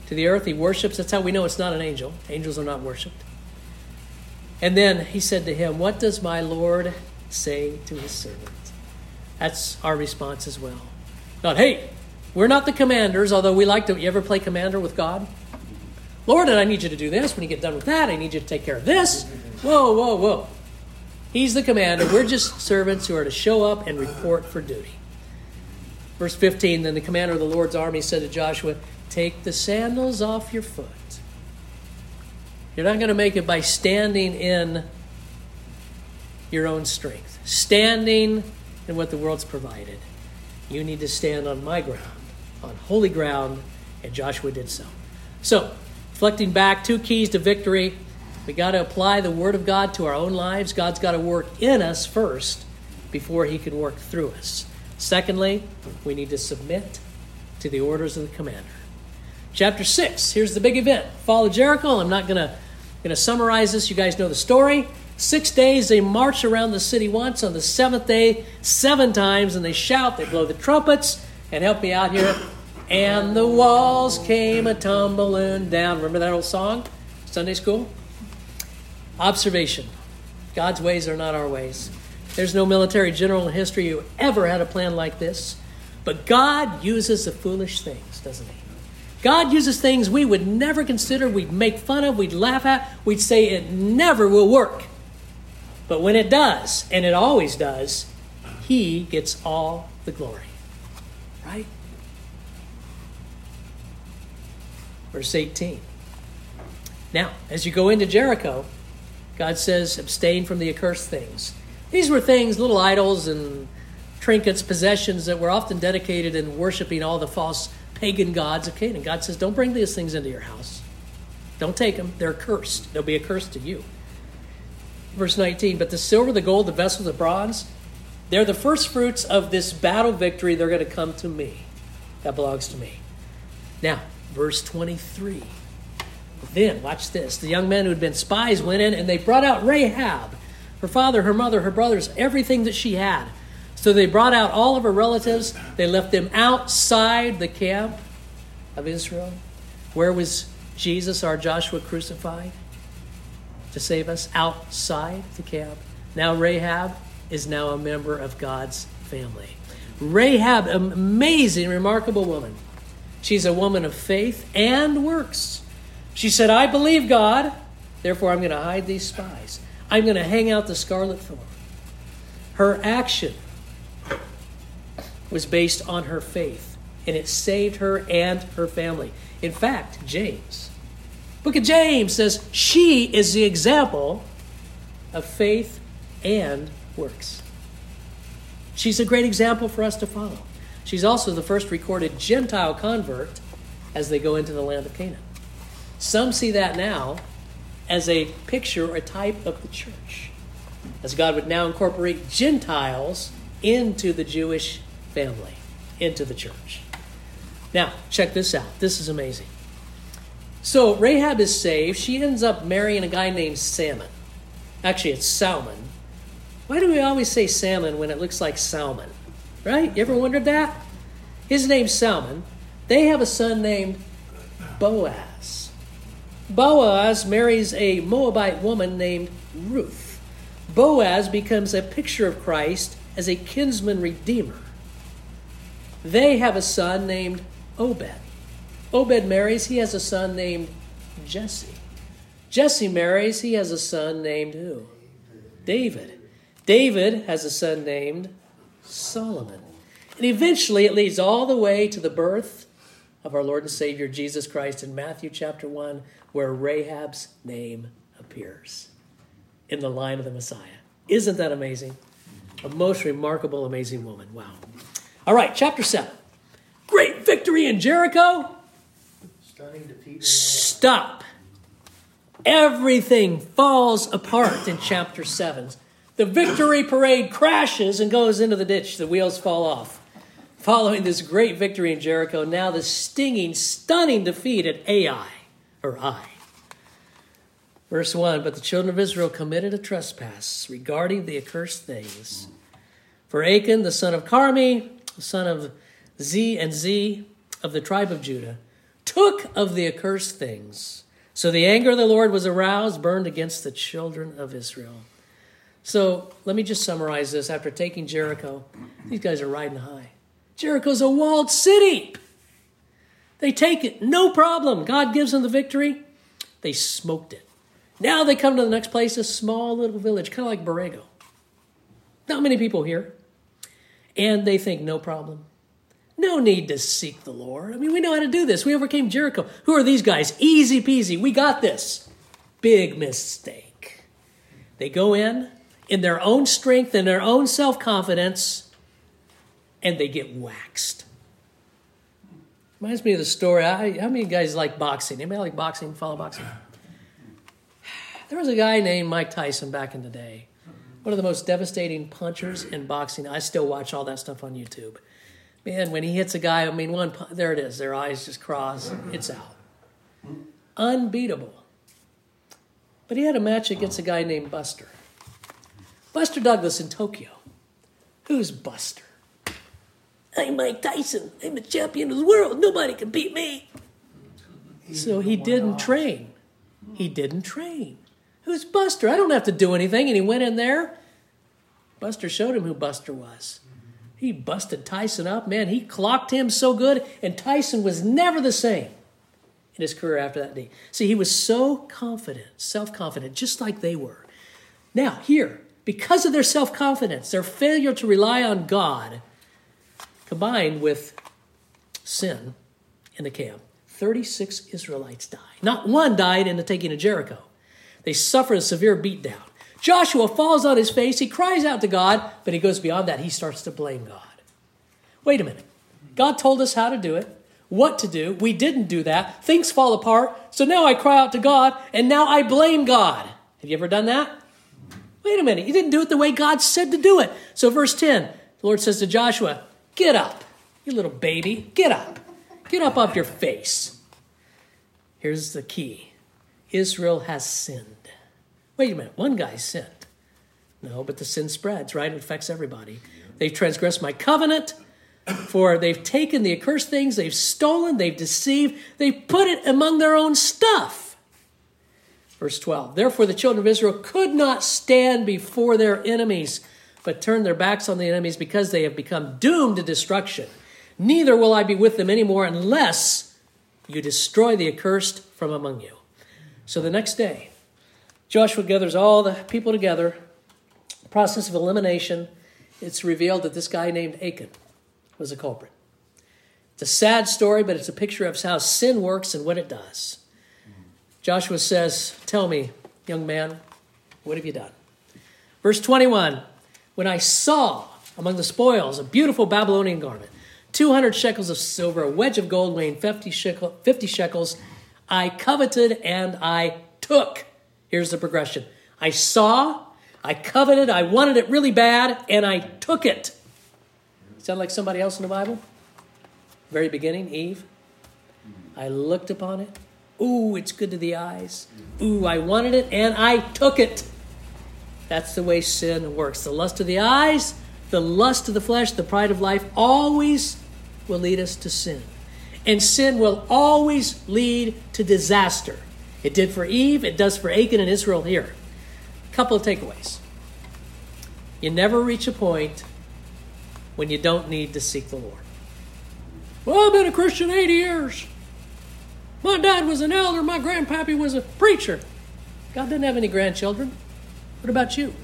to the earth. He worships. That's how we know it's not an angel. Angels are not worshipped. And then he said to him, what does my Lord say to his servant? That's our response as well. Not, hey, we're not the commanders, although we like to. You ever play commander with God? Lord, and I need you to do this. When you get done with that, I need you to take care of this. Whoa, whoa, whoa. He's the commander. We're just servants who are to show up and report for duty. Verse fifteen, then the commander of the Lord's army said to Joshua, take the sandals off your foot. You're not going to make it by standing in your own strength, standing in what the world's provided. You need to stand on my ground, on holy ground, and Joshua did so. So, reflecting back, two keys to victory. We got to apply the Word of God to our own lives. God's got to work in us first before he can work through us. Secondly, we need to submit to the orders of the commander. Chapter six, here's the big event. Fall of Jericho. I'm not going to going to summarize this. You guys know the story. Six days they march around the city once. On the seventh day, seven times, and they shout, they blow the trumpets, and help me out here. And the walls came a-tumbling down. Remember that old song? Sunday school? Observation. God's ways are not our ways. There's no military general in history who ever had a plan like this. But God uses the foolish things, doesn't he? God uses things we would never consider, we'd make fun of, we'd laugh at, we'd say it never will work. But when it does, and it always does, he gets all the glory. Right? Verse eighteen. Now, as you go into Jericho, God says, abstain from the accursed things. These were things, little idols and trinkets, possessions that were often dedicated in worshiping all the false pagan gods of Canaan. God says, don't bring these things into your house. Don't take them. They're cursed. They'll be a curse to you. Verse nineteen, but the silver, the gold, the vessels, the bronze, they're the first fruits of this battle victory. They're going to come to me. That belongs to me. Now, verse twenty-three. Then, watch this. The young men who had been spies went in and they brought out Rahab, her father, her mother, her brothers, everything that she had. So they brought out all of her relatives. They left them outside the camp of Israel. Where was Jesus, our Joshua, crucified to save us? Outside the camp. Now Rahab is now a member of God's family. Rahab, an amazing, remarkable woman. She's a woman of faith and works. She said, I believe God, therefore I'm going to hide these spies. I'm going to hang out the scarlet thorn. Her action was based on her faith, and it saved her and her family. In fact, James, book of James says she is the example of faith and works. She's a great example for us to follow. She's also the first recorded Gentile convert as they go into the land of Canaan. Some see that now as a picture or a type of the church, as God would now incorporate Gentiles into the Jewish family, into the church. Now, check this out. This is amazing. So Rahab is saved. She ends up marrying a guy named Salmon. Actually, it's Salmon. Why do we always say salmon when it looks like salmon? Right? You ever wondered that? His name's Salmon. They have a son named Boaz. Boaz marries a Moabite woman named Ruth. Boaz becomes a picture of Christ as a kinsman redeemer. They have a son named Obed. Obed marries. He has a son named Jesse. Jesse marries. He has a son named who? David. David has a son named Solomon. And eventually it leads all the way to the birth of our Lord and Savior Jesus Christ in Matthew chapter one, where Rahab's name appears in the line of the Messiah. Isn't that amazing? A most remarkable, amazing woman. Wow. All right, chapter seven. Great victory in Jericho.
Stunning defeat.
Stop. Everything falls apart in chapter seven. The victory parade crashes and goes into the ditch. The wheels fall off. Following this great victory in Jericho, now the stinging, stunning defeat at Ai, or Ai. Verse one, but the children of Israel committed a trespass regarding the accursed things. For Achan, the son of Carmi, the son of Z and Z of the tribe of Judah, took of the accursed things. So the anger of the Lord was aroused, burned against the children of Israel. So let me just summarize this. After taking Jericho, these guys are riding high. Jericho's a walled city. They take it, no problem. God gives them the victory. They smoked it. Now they come to the next place, a small little village, kind of like Borrego. Not many people here. And they think, no problem. No need to seek the Lord. I mean, we know how to do this. We overcame Jericho. Who are these guys? Easy peasy. We got this. Big mistake. They go in, in their own strength and their own self-confidence, and they get waxed. Reminds me of the story. I, how many guys like boxing? Anybody like boxing? Follow boxing? There was a guy named Mike Tyson back in the day. One of the most devastating punchers in boxing. I still watch all that stuff on YouTube. Man, when he hits a guy, I mean, one there it is. Their eyes just cross. It's out. Unbeatable. But he had a match against a guy named Buster. Buster Douglas in Tokyo. Who's Buster? I'm Mike Tyson. I'm the champion of the world. Nobody can beat me. So he didn't train. He didn't train. Who's Buster? I don't have to do anything. And he went in there. Buster showed him who Buster was. He busted Tyson up. Man, he clocked him so good. And Tyson was never the same in his career after that day. See, he was so confident, self-confident, just like they were. Now, here, because of their self-confidence, their failure to rely on God, combined with sin in the camp, thirty-six Israelites died. Not one died in the taking of Jericho. They suffered a severe beatdown. Joshua falls on his face. He cries out to God, but he goes beyond that. He starts to blame God. Wait a minute. God told us how to do it, what to do. We didn't do that. Things fall apart. So now I cry out to God, and now I blame God. Have you ever done that? Wait a minute. You didn't do it the way God said to do it. So verse ten, the Lord says to Joshua, get up, you little baby. Get up. Get up off your face. Here's the key. Israel has sinned. Wait a minute. One guy sinned. No, but the sin spreads, right? It affects everybody. They've transgressed my covenant, for they've taken the accursed things, they've stolen, they've deceived, they've put it among their own stuff. Verse twelve, therefore the children of Israel could not stand before their enemies, but turned their backs on the enemies because they have become doomed to destruction. Neither will I be with them anymore unless you destroy the accursed from among you. So the next day, Joshua gathers all the people together. Process of elimination. It's revealed that this guy named Achan was a culprit. It's a sad story, but it's a picture of how sin works and what it does. Joshua says, tell me, young man, what have you done? Verse twenty-one, when I saw among the spoils a beautiful Babylonian garment, two hundred shekels of silver, a wedge of gold weighing fifty, shekel, fifty shekels, I coveted and I took. Here's the progression. I saw, I coveted, I wanted it really bad, and I took it. Sound like somebody else in the Bible? Very beginning, Eve. I looked upon it. Ooh, it's good to the eyes. Ooh, I wanted it, and I took it. That's the way sin works. The lust of the eyes, the lust of the flesh, the pride of life always will lead us to sin. And sin will always lead to disaster. It did for Eve. It does for Achan and Israel here. A couple of takeaways. You never reach a point when you don't need to seek the Lord. Well, I've been a Christian eighty years. My dad was an elder. My grandpappy was a preacher. God doesn't have any grandchildren. What about you?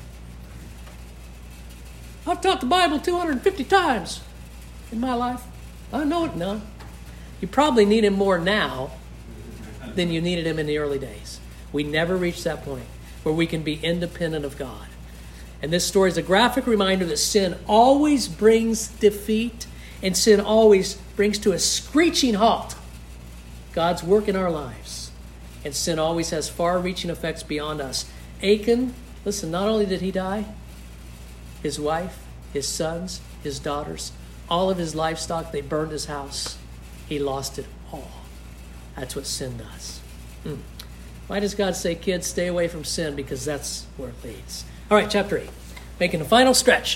I've taught the Bible two hundred fifty times in my life. I know it now. You probably need him more now than you needed him in the early days. We never reach that point where we can be independent of God. And this story is a graphic reminder that sin always brings defeat, and sin always brings to a screeching halt God's work in our lives. And sin always has far-reaching effects beyond us. Achan, listen, not only did he die, his wife, his sons, his daughters, all of his livestock, they burned his house. He lost it all. That's what sin does. Hmm. Why does God say, kids, stay away from sin? Because that's where it leads. All right, chapter eight. Making a final stretch.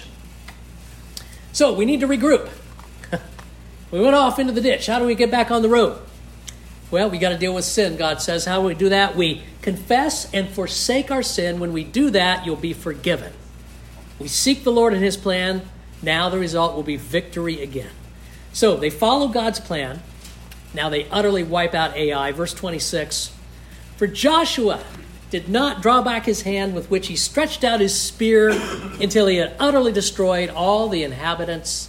So we need to regroup. We went off into the ditch. How do we get back on the road? Well, we got to deal with sin, God says. How do we do that? We confess and forsake our sin. When we do that, you'll be forgiven. We seek the Lord and his plan. Now the result will be victory again. So they follow God's plan. Now they utterly wipe out Ai. Verse twenty-six. For Joshua did not draw back his hand with which he stretched out his spear until he had utterly destroyed all the inhabitants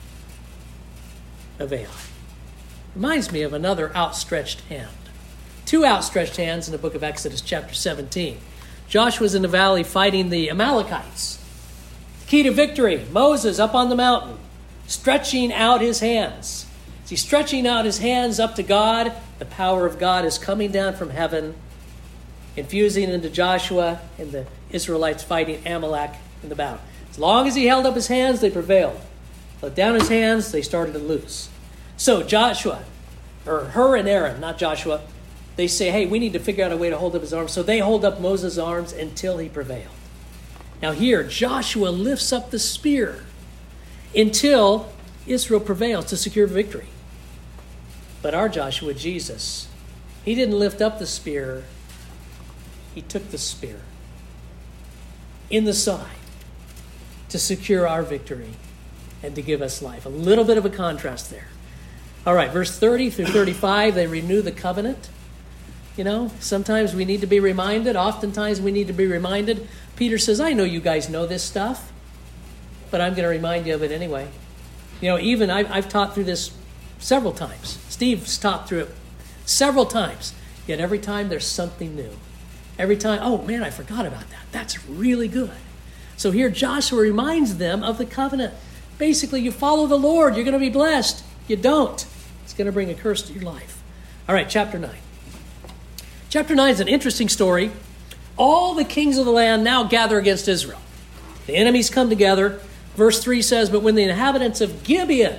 of Ai. Reminds me of another outstretched hand. Two outstretched hands in the book of Exodus, chapter seventeen. Joshua's in the valley fighting the Amalekites. The key to victory, Moses up on the mountain, stretching out his hands. As he's stretching out his hands up to God, the power of God is coming down from heaven, infusing into Joshua and the Israelites fighting Amalek in the battle. As long as he held up his hands, they prevailed. Let down his hands, they started to lose. So Joshua, or Hur and Aaron, not Joshua, they say, hey, we need to figure out a way to hold up his arms. So they hold up Moses' arms until he prevailed. Now here, Joshua lifts up the spear until Israel prevails to secure victory. But our Joshua, Jesus, he didn't lift up the spear. He took the spear in the side to secure our victory and to give us life. A little bit of a contrast there. All right, verse thirty through thirty-five, they renew the covenant. You know, sometimes we need to be reminded. Oftentimes we need to be reminded. Peter says, I know you guys know this stuff, but I'm going to remind you of it anyway. You know, even I've, I've taught through this several times. Steve's taught through it several times. Yet every time there's something new. Every time, oh man, I forgot about that. That's really good. So here Joshua reminds them of the covenant. Basically, you follow the Lord, you're going to be blessed. You don't, it's going to bring a curse to your life. All right, chapter nine. Chapter nine is an interesting story. All the kings of the land now gather against Israel. The enemies come together. Verse three says, but when the inhabitants of Gibeon,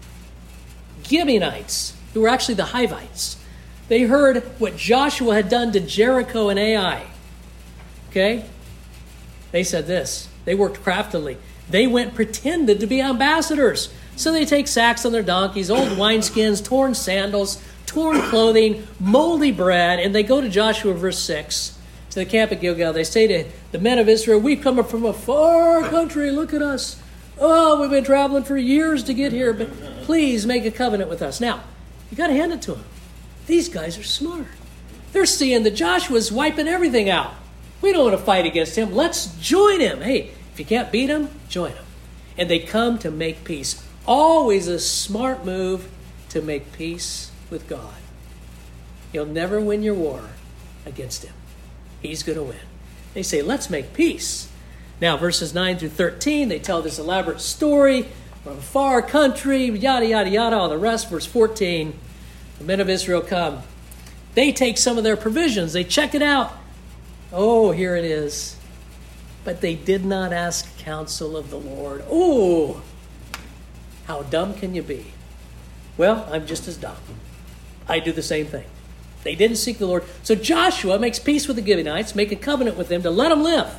Gibeonites, who were actually the Hivites, they heard what Joshua had done to Jericho and Ai. Okay? They said this. They worked craftily. They went pretended to be ambassadors. So they take sacks on their donkeys, old wineskins, torn sandals, torn clothing, moldy bread, and they go to Joshua, verse six, to the camp at Gilgal. They say to the men of Israel, we've come up from a far country. Look at us. Oh, we've been traveling for years to get here, but please make a covenant with us. Now, you got to hand it to them. These guys are smart. They're seeing that Joshua's wiping everything out. We don't want to fight against him. Let's join him. Hey, if you can't beat him, join him. And they come to make peace. Always a smart move to make peace with God. You'll never win your war against him. He's going to win. They say, let's make peace. Now, verses nine through thirteen, they tell this elaborate story from a far country, yada, yada, yada, all the rest. Verse fourteen, the men of Israel come. They take some of their provisions. They check it out. Oh, here it is. But they did not ask counsel of the Lord. Oh, how dumb can you be? Well, I'm just as dumb. I do the same thing. They didn't seek the Lord. So Joshua makes peace with the Gibeonites, make a covenant with them to let them live.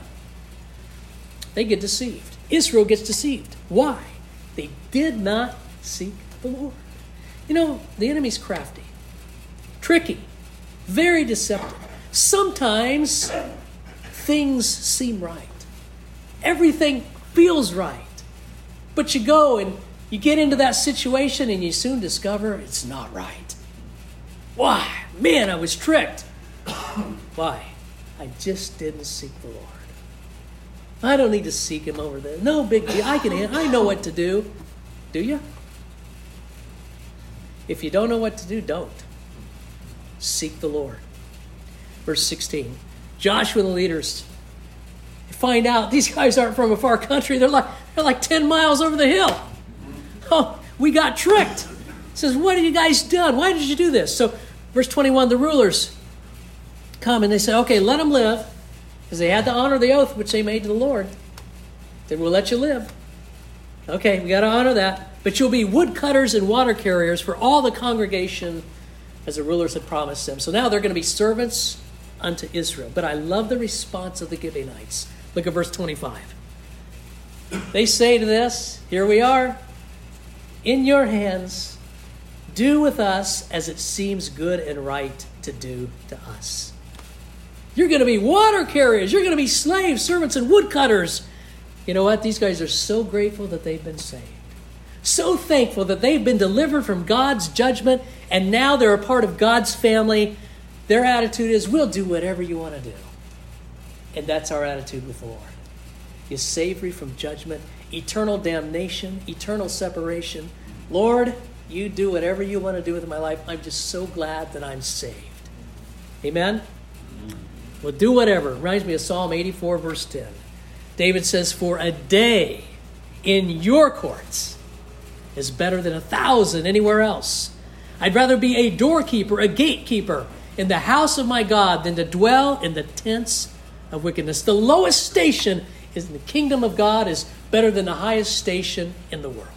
They get deceived. Israel gets deceived. Why? They did not seek the Lord. You know, the enemy's crafty, tricky, very deceptive. Sometimes things seem right. Everything feels right. But you go and you get into that situation and you soon discover it's not right. Why? Man, I was tricked. Why? I just didn't seek the Lord. I don't need to seek him over there. No big deal. I can. I know what to do. Do you? If you don't know what to do, don't. Seek the Lord. Verse sixteen. Joshua and the leaders find out these guys aren't from a far country. They're like, they're like ten miles over the hill. Oh, we got tricked. He says, what have you guys done? Why did you do this? So verse twenty-one, the rulers come and they say, okay, let them live. Because they had to honor the oath which they made to the Lord. Then we'll let you live. Okay, we got to honor that. But you'll be woodcutters and water carriers for all the congregation as the rulers had promised them. So now they're going to be servants unto Israel. But I love the response of the Gibeonites. Look at verse twenty-five. They say to this, here we are, in your hands Do with us as it seems good and right to do to us. You're going to be water carriers. You're going to be slaves, servants, and woodcutters. You know what? These guys are so grateful that they've been saved. So thankful that they've been delivered from God's judgment, and now they're a part of God's family. Their attitude is, we'll do whatever you want to do. And that's our attitude with the Lord. Is save me from judgment, eternal damnation, eternal separation. Lord, you do whatever you want to do with my life. I'm just so glad that I'm saved. Amen? Well, do whatever. It reminds me of Psalm eighty-four, verse ten. David says, for a day in your courts is better than a thousand anywhere else. I'd rather be a doorkeeper, a gatekeeper in the house of my God than to dwell in the tents of wickedness. The lowest station is in the kingdom of God is better than the highest station in the world.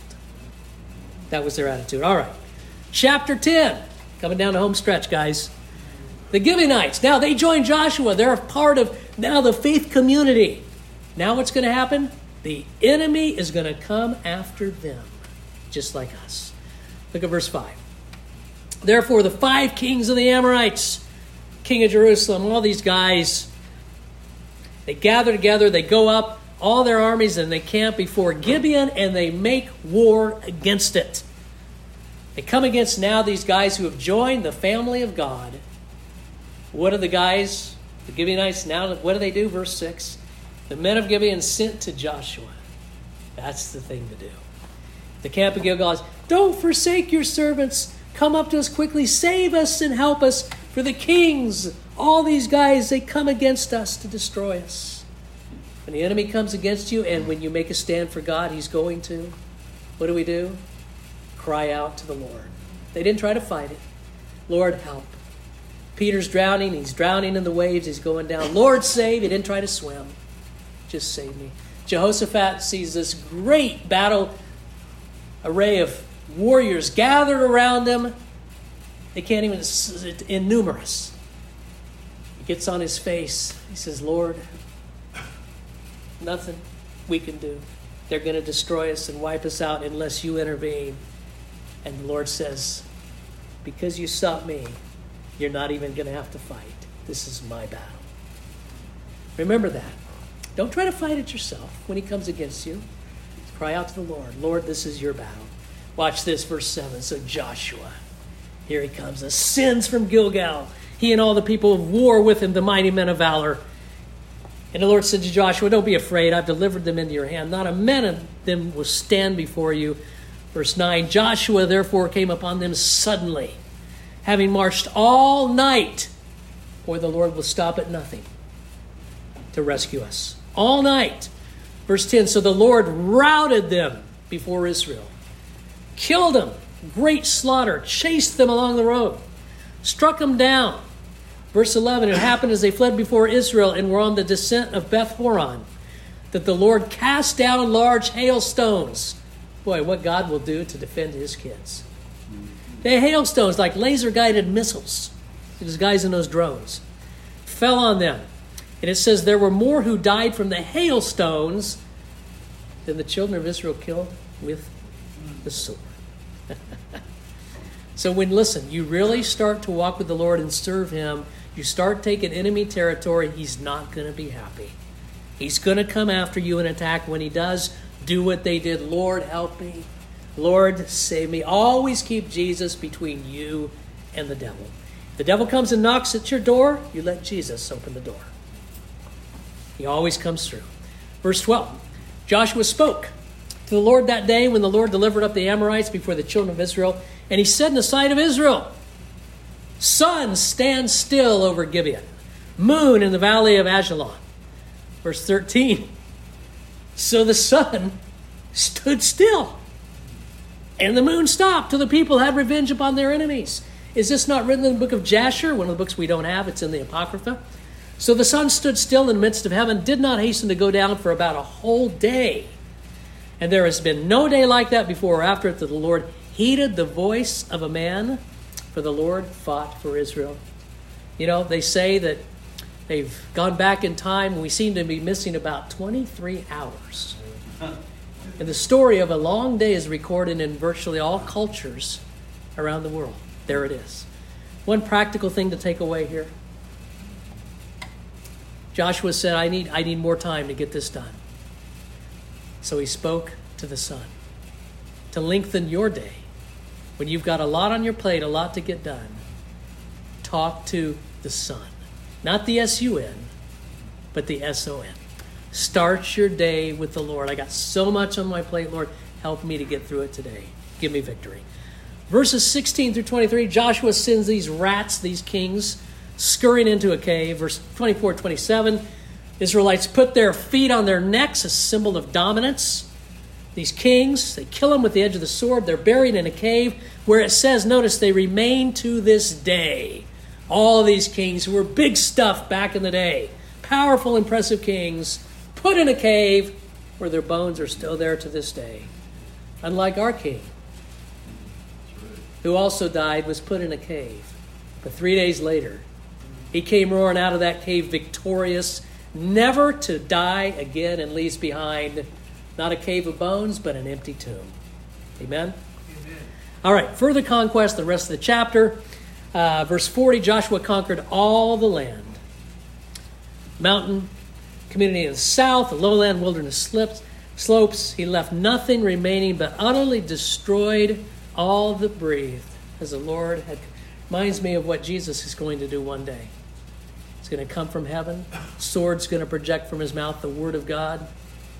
That was their attitude. All right. Chapter ten. Coming down the home stretch, guys. The Gibeonites. Now they join Joshua. They're a part of now the faith community. Now what's going to happen? The enemy is going to come after them, just like us. Look at verse five. Therefore the five kings of the Amorites, king of Jerusalem, all these guys, they gather together, they go up, all their armies, and they camp before Gibeon, and they make war against it. They come against now these guys who have joined the family of God. What are the guys, the Gibeonites, now what do they do? Verse six. The men of Gibeon sent to Joshua. That's the thing to do. The camp of Gilgal is, don't forsake your servants. Come up to us quickly. Save us and help us. For the kings, all these guys, they come against us to destroy us. When the enemy comes against you and when you make a stand for God, he's going to, what do we do? Cry out to the Lord. They didn't try to fight it. Lord, help. Peter's drowning. He's drowning in the waves. He's going down. Lord, save. He didn't try to swim. Just save me. Jehoshaphat sees this great battle array of warriors gathered around them. They can't even innumerous. He gets on his face. He says, Lord, nothing we can do. They're going to destroy us and wipe us out unless you intervene. And the Lord says, because you sought me, you're not even going to have to fight. This is my battle. Remember that. Don't try to fight it yourself when he comes against you. Just cry out to the Lord. Lord, this is your battle. Watch this, verse seven. So Joshua, here he comes, ascends from Gilgal. He and all the people of war with him, the mighty men of valor. And the Lord said to Joshua, don't be afraid. I've delivered them into your hand. Not a man of them will stand before you. Verse nine, Joshua therefore came upon them suddenly, having marched all night. Boy, the Lord will stop at nothing to rescue us. All night. Verse ten, so the Lord routed them before Israel. Killed them. Great slaughter. Chased them along the road. Struck them down. Verse eleven, it happened as they fled before Israel and were on the descent of Beth Horon, that the Lord cast down large hailstones. Boy, what God will do to defend his kids. The hailstones, like laser-guided missiles. These guys in those drones. Fell on them. And it says there were more who died from the hailstones than the children of Israel killed with the sword. So when, listen, you really start to walk with the Lord and serve him, you start taking enemy territory, he's not going to be happy. He's going to come after you and attack. When he does, do what they did. Lord, help me. Lord, save me. Always keep Jesus between you and the devil. If the devil comes and knocks at your door, you let Jesus open the door. He always comes through. Verse twelve, Joshua spoke to the Lord that day when the Lord delivered up the Amorites before the children of Israel. And he said in the sight of Israel, sun, stand still over Gibeon. Moon in the valley of Ajalon. Verse thirteen, so the sun stood still. And the moon stopped till the people had revenge upon their enemies. Is this not written in the book of Jasher? One of the books we don't have. It's in the Apocrypha. So the sun stood still in the midst of heaven, did not hasten to go down for about a whole day. And there has been no day like that before or after it that the Lord heeded the voice of a man, for the Lord fought for Israel. You know, they say that they've gone back in time, and we seem to be missing about twenty-three hours. And the story of a long day is recorded in virtually all cultures around the world. There it is. One practical thing to take away here. Joshua said, I need, I need more time to get this done. So he spoke to the sun to lengthen your day. When you've got a lot on your plate, a lot to get done, talk to the sun. Not the S U N, but the S O N. Start your day with the Lord. I got so much on my plate, Lord. Help me to get through it today. Give me victory. Verses sixteen through twenty-three, Joshua sends these rats, these kings, scurrying into a cave. Verse twenty-four, twenty-seven, Israelites put their feet on their necks, a symbol of dominance. These kings, they kill them with the edge of the sword. They're buried in a cave where it says, notice, they remain to this day. All these kings who were big stuff back in the day, powerful, impressive kings, put in a cave where their bones are still there to this day. Unlike our king, who also died, was put in a cave. But three days later, he came roaring out of that cave victorious, never to die again, and leaves behind not a cave of bones, but an empty tomb. Amen? Amen. All right, further conquest, the rest of the chapter. Uh, verse forty, Joshua conquered all the land. Mountain community in the south, the lowland wilderness slips, slopes. He left nothing remaining, but utterly destroyed all that breathed, as the Lord had. Reminds me of what Jesus is going to do one day. He's going to come from heaven. Sword's going to project from his mouth the word of God.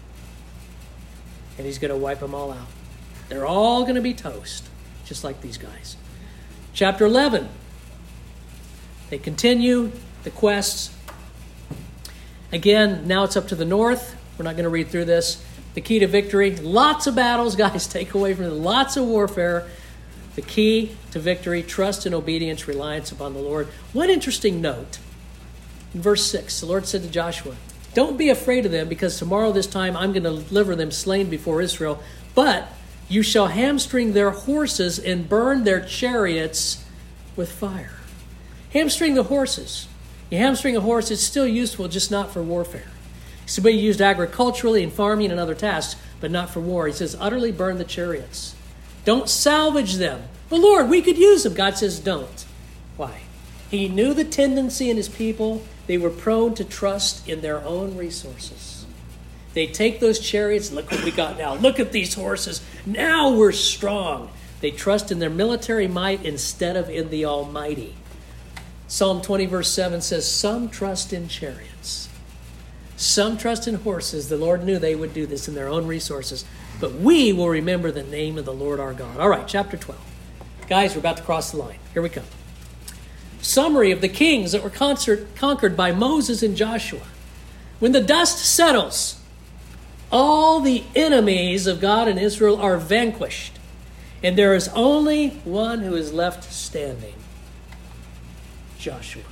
And he's going to wipe them all out. They're all going to be toast, just like these guys. Chapter eleven. They continue the quests. Again, now it's up to the north. We're not going to read through this. The key to victory. Lots of battles, guys. Take away from it. Lots of warfare. The key to victory, trust and obedience, reliance upon the Lord. One interesting note. In verse six, the Lord said to Joshua, don't be afraid of them, because tomorrow this time I'm going to deliver them slain before Israel. But you shall hamstring their horses and burn their chariots with fire. Hamstring the horses. You hamstring a horse, it's still useful, just not for warfare. It's to be used agriculturally and farming and other tasks, but not for war. He says, utterly burn the chariots. Don't salvage them. But Lord, we could use them. God says, don't. Why? He knew the tendency in his people. They were prone to trust in their own resources. They take those chariots, look what we got now. Look at these horses. Now we're strong. They trust in their military might instead of in the Almighty. Psalm twenty verse seven says, some trust in chariots. Some trust in horses. The Lord knew they would do this in their own resources. But we will remember the name of the Lord our God. All right, chapter twelve. Guys, we're about to cross the line. Here we come. Summary of the kings that were concert, conquered by Moses and Joshua. When the dust settles, all the enemies of God and Israel are vanquished. And there is only one who is left standing. Joshua.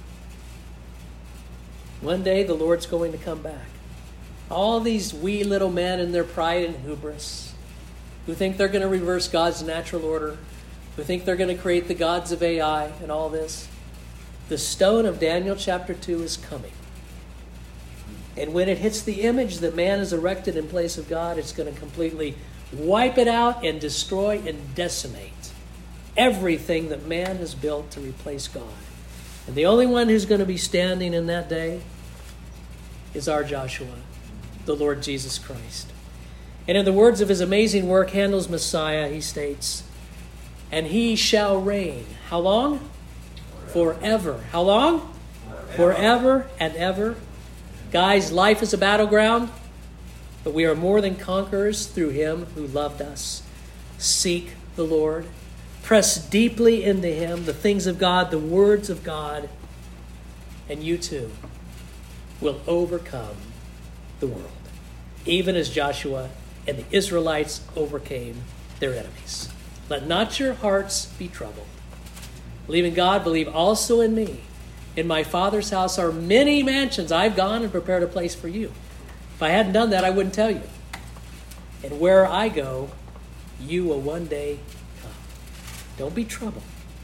One day the Lord's going to come back. All these wee little men in their pride and hubris, who think they're going to reverse God's natural order, who think they're going to create the gods of A I and all this. The stone of Daniel chapter two is coming. And when it hits the image that man has erected in place of God, it's going to completely wipe it out and destroy and decimate everything that man has built to replace God. And the only one who's going to be standing in that day is our Joshua, the Lord Jesus Christ. And in the words of his amazing work, Handel's Messiah, he states, and he shall reign. How long? Forever. How long? Forever, Forever and ever. Guys, life is a battleground, but we are more than conquerors through him who loved us. Seek the Lord. Press deeply into him, the things of God, the words of God, and you too will overcome the world, even as Joshua and the Israelites overcame their enemies. Let not your hearts be troubled. Believe in God, believe also in me. In my Father's house are many mansions. I've gone and prepared a place for you. If I hadn't done that, I wouldn't tell you. And where I go, you will one day come. Don't be troubled.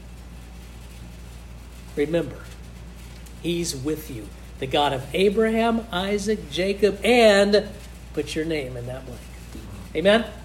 Remember, he's with you. The God of Abraham, Isaac, Jacob, and put your name in that blank. Amen?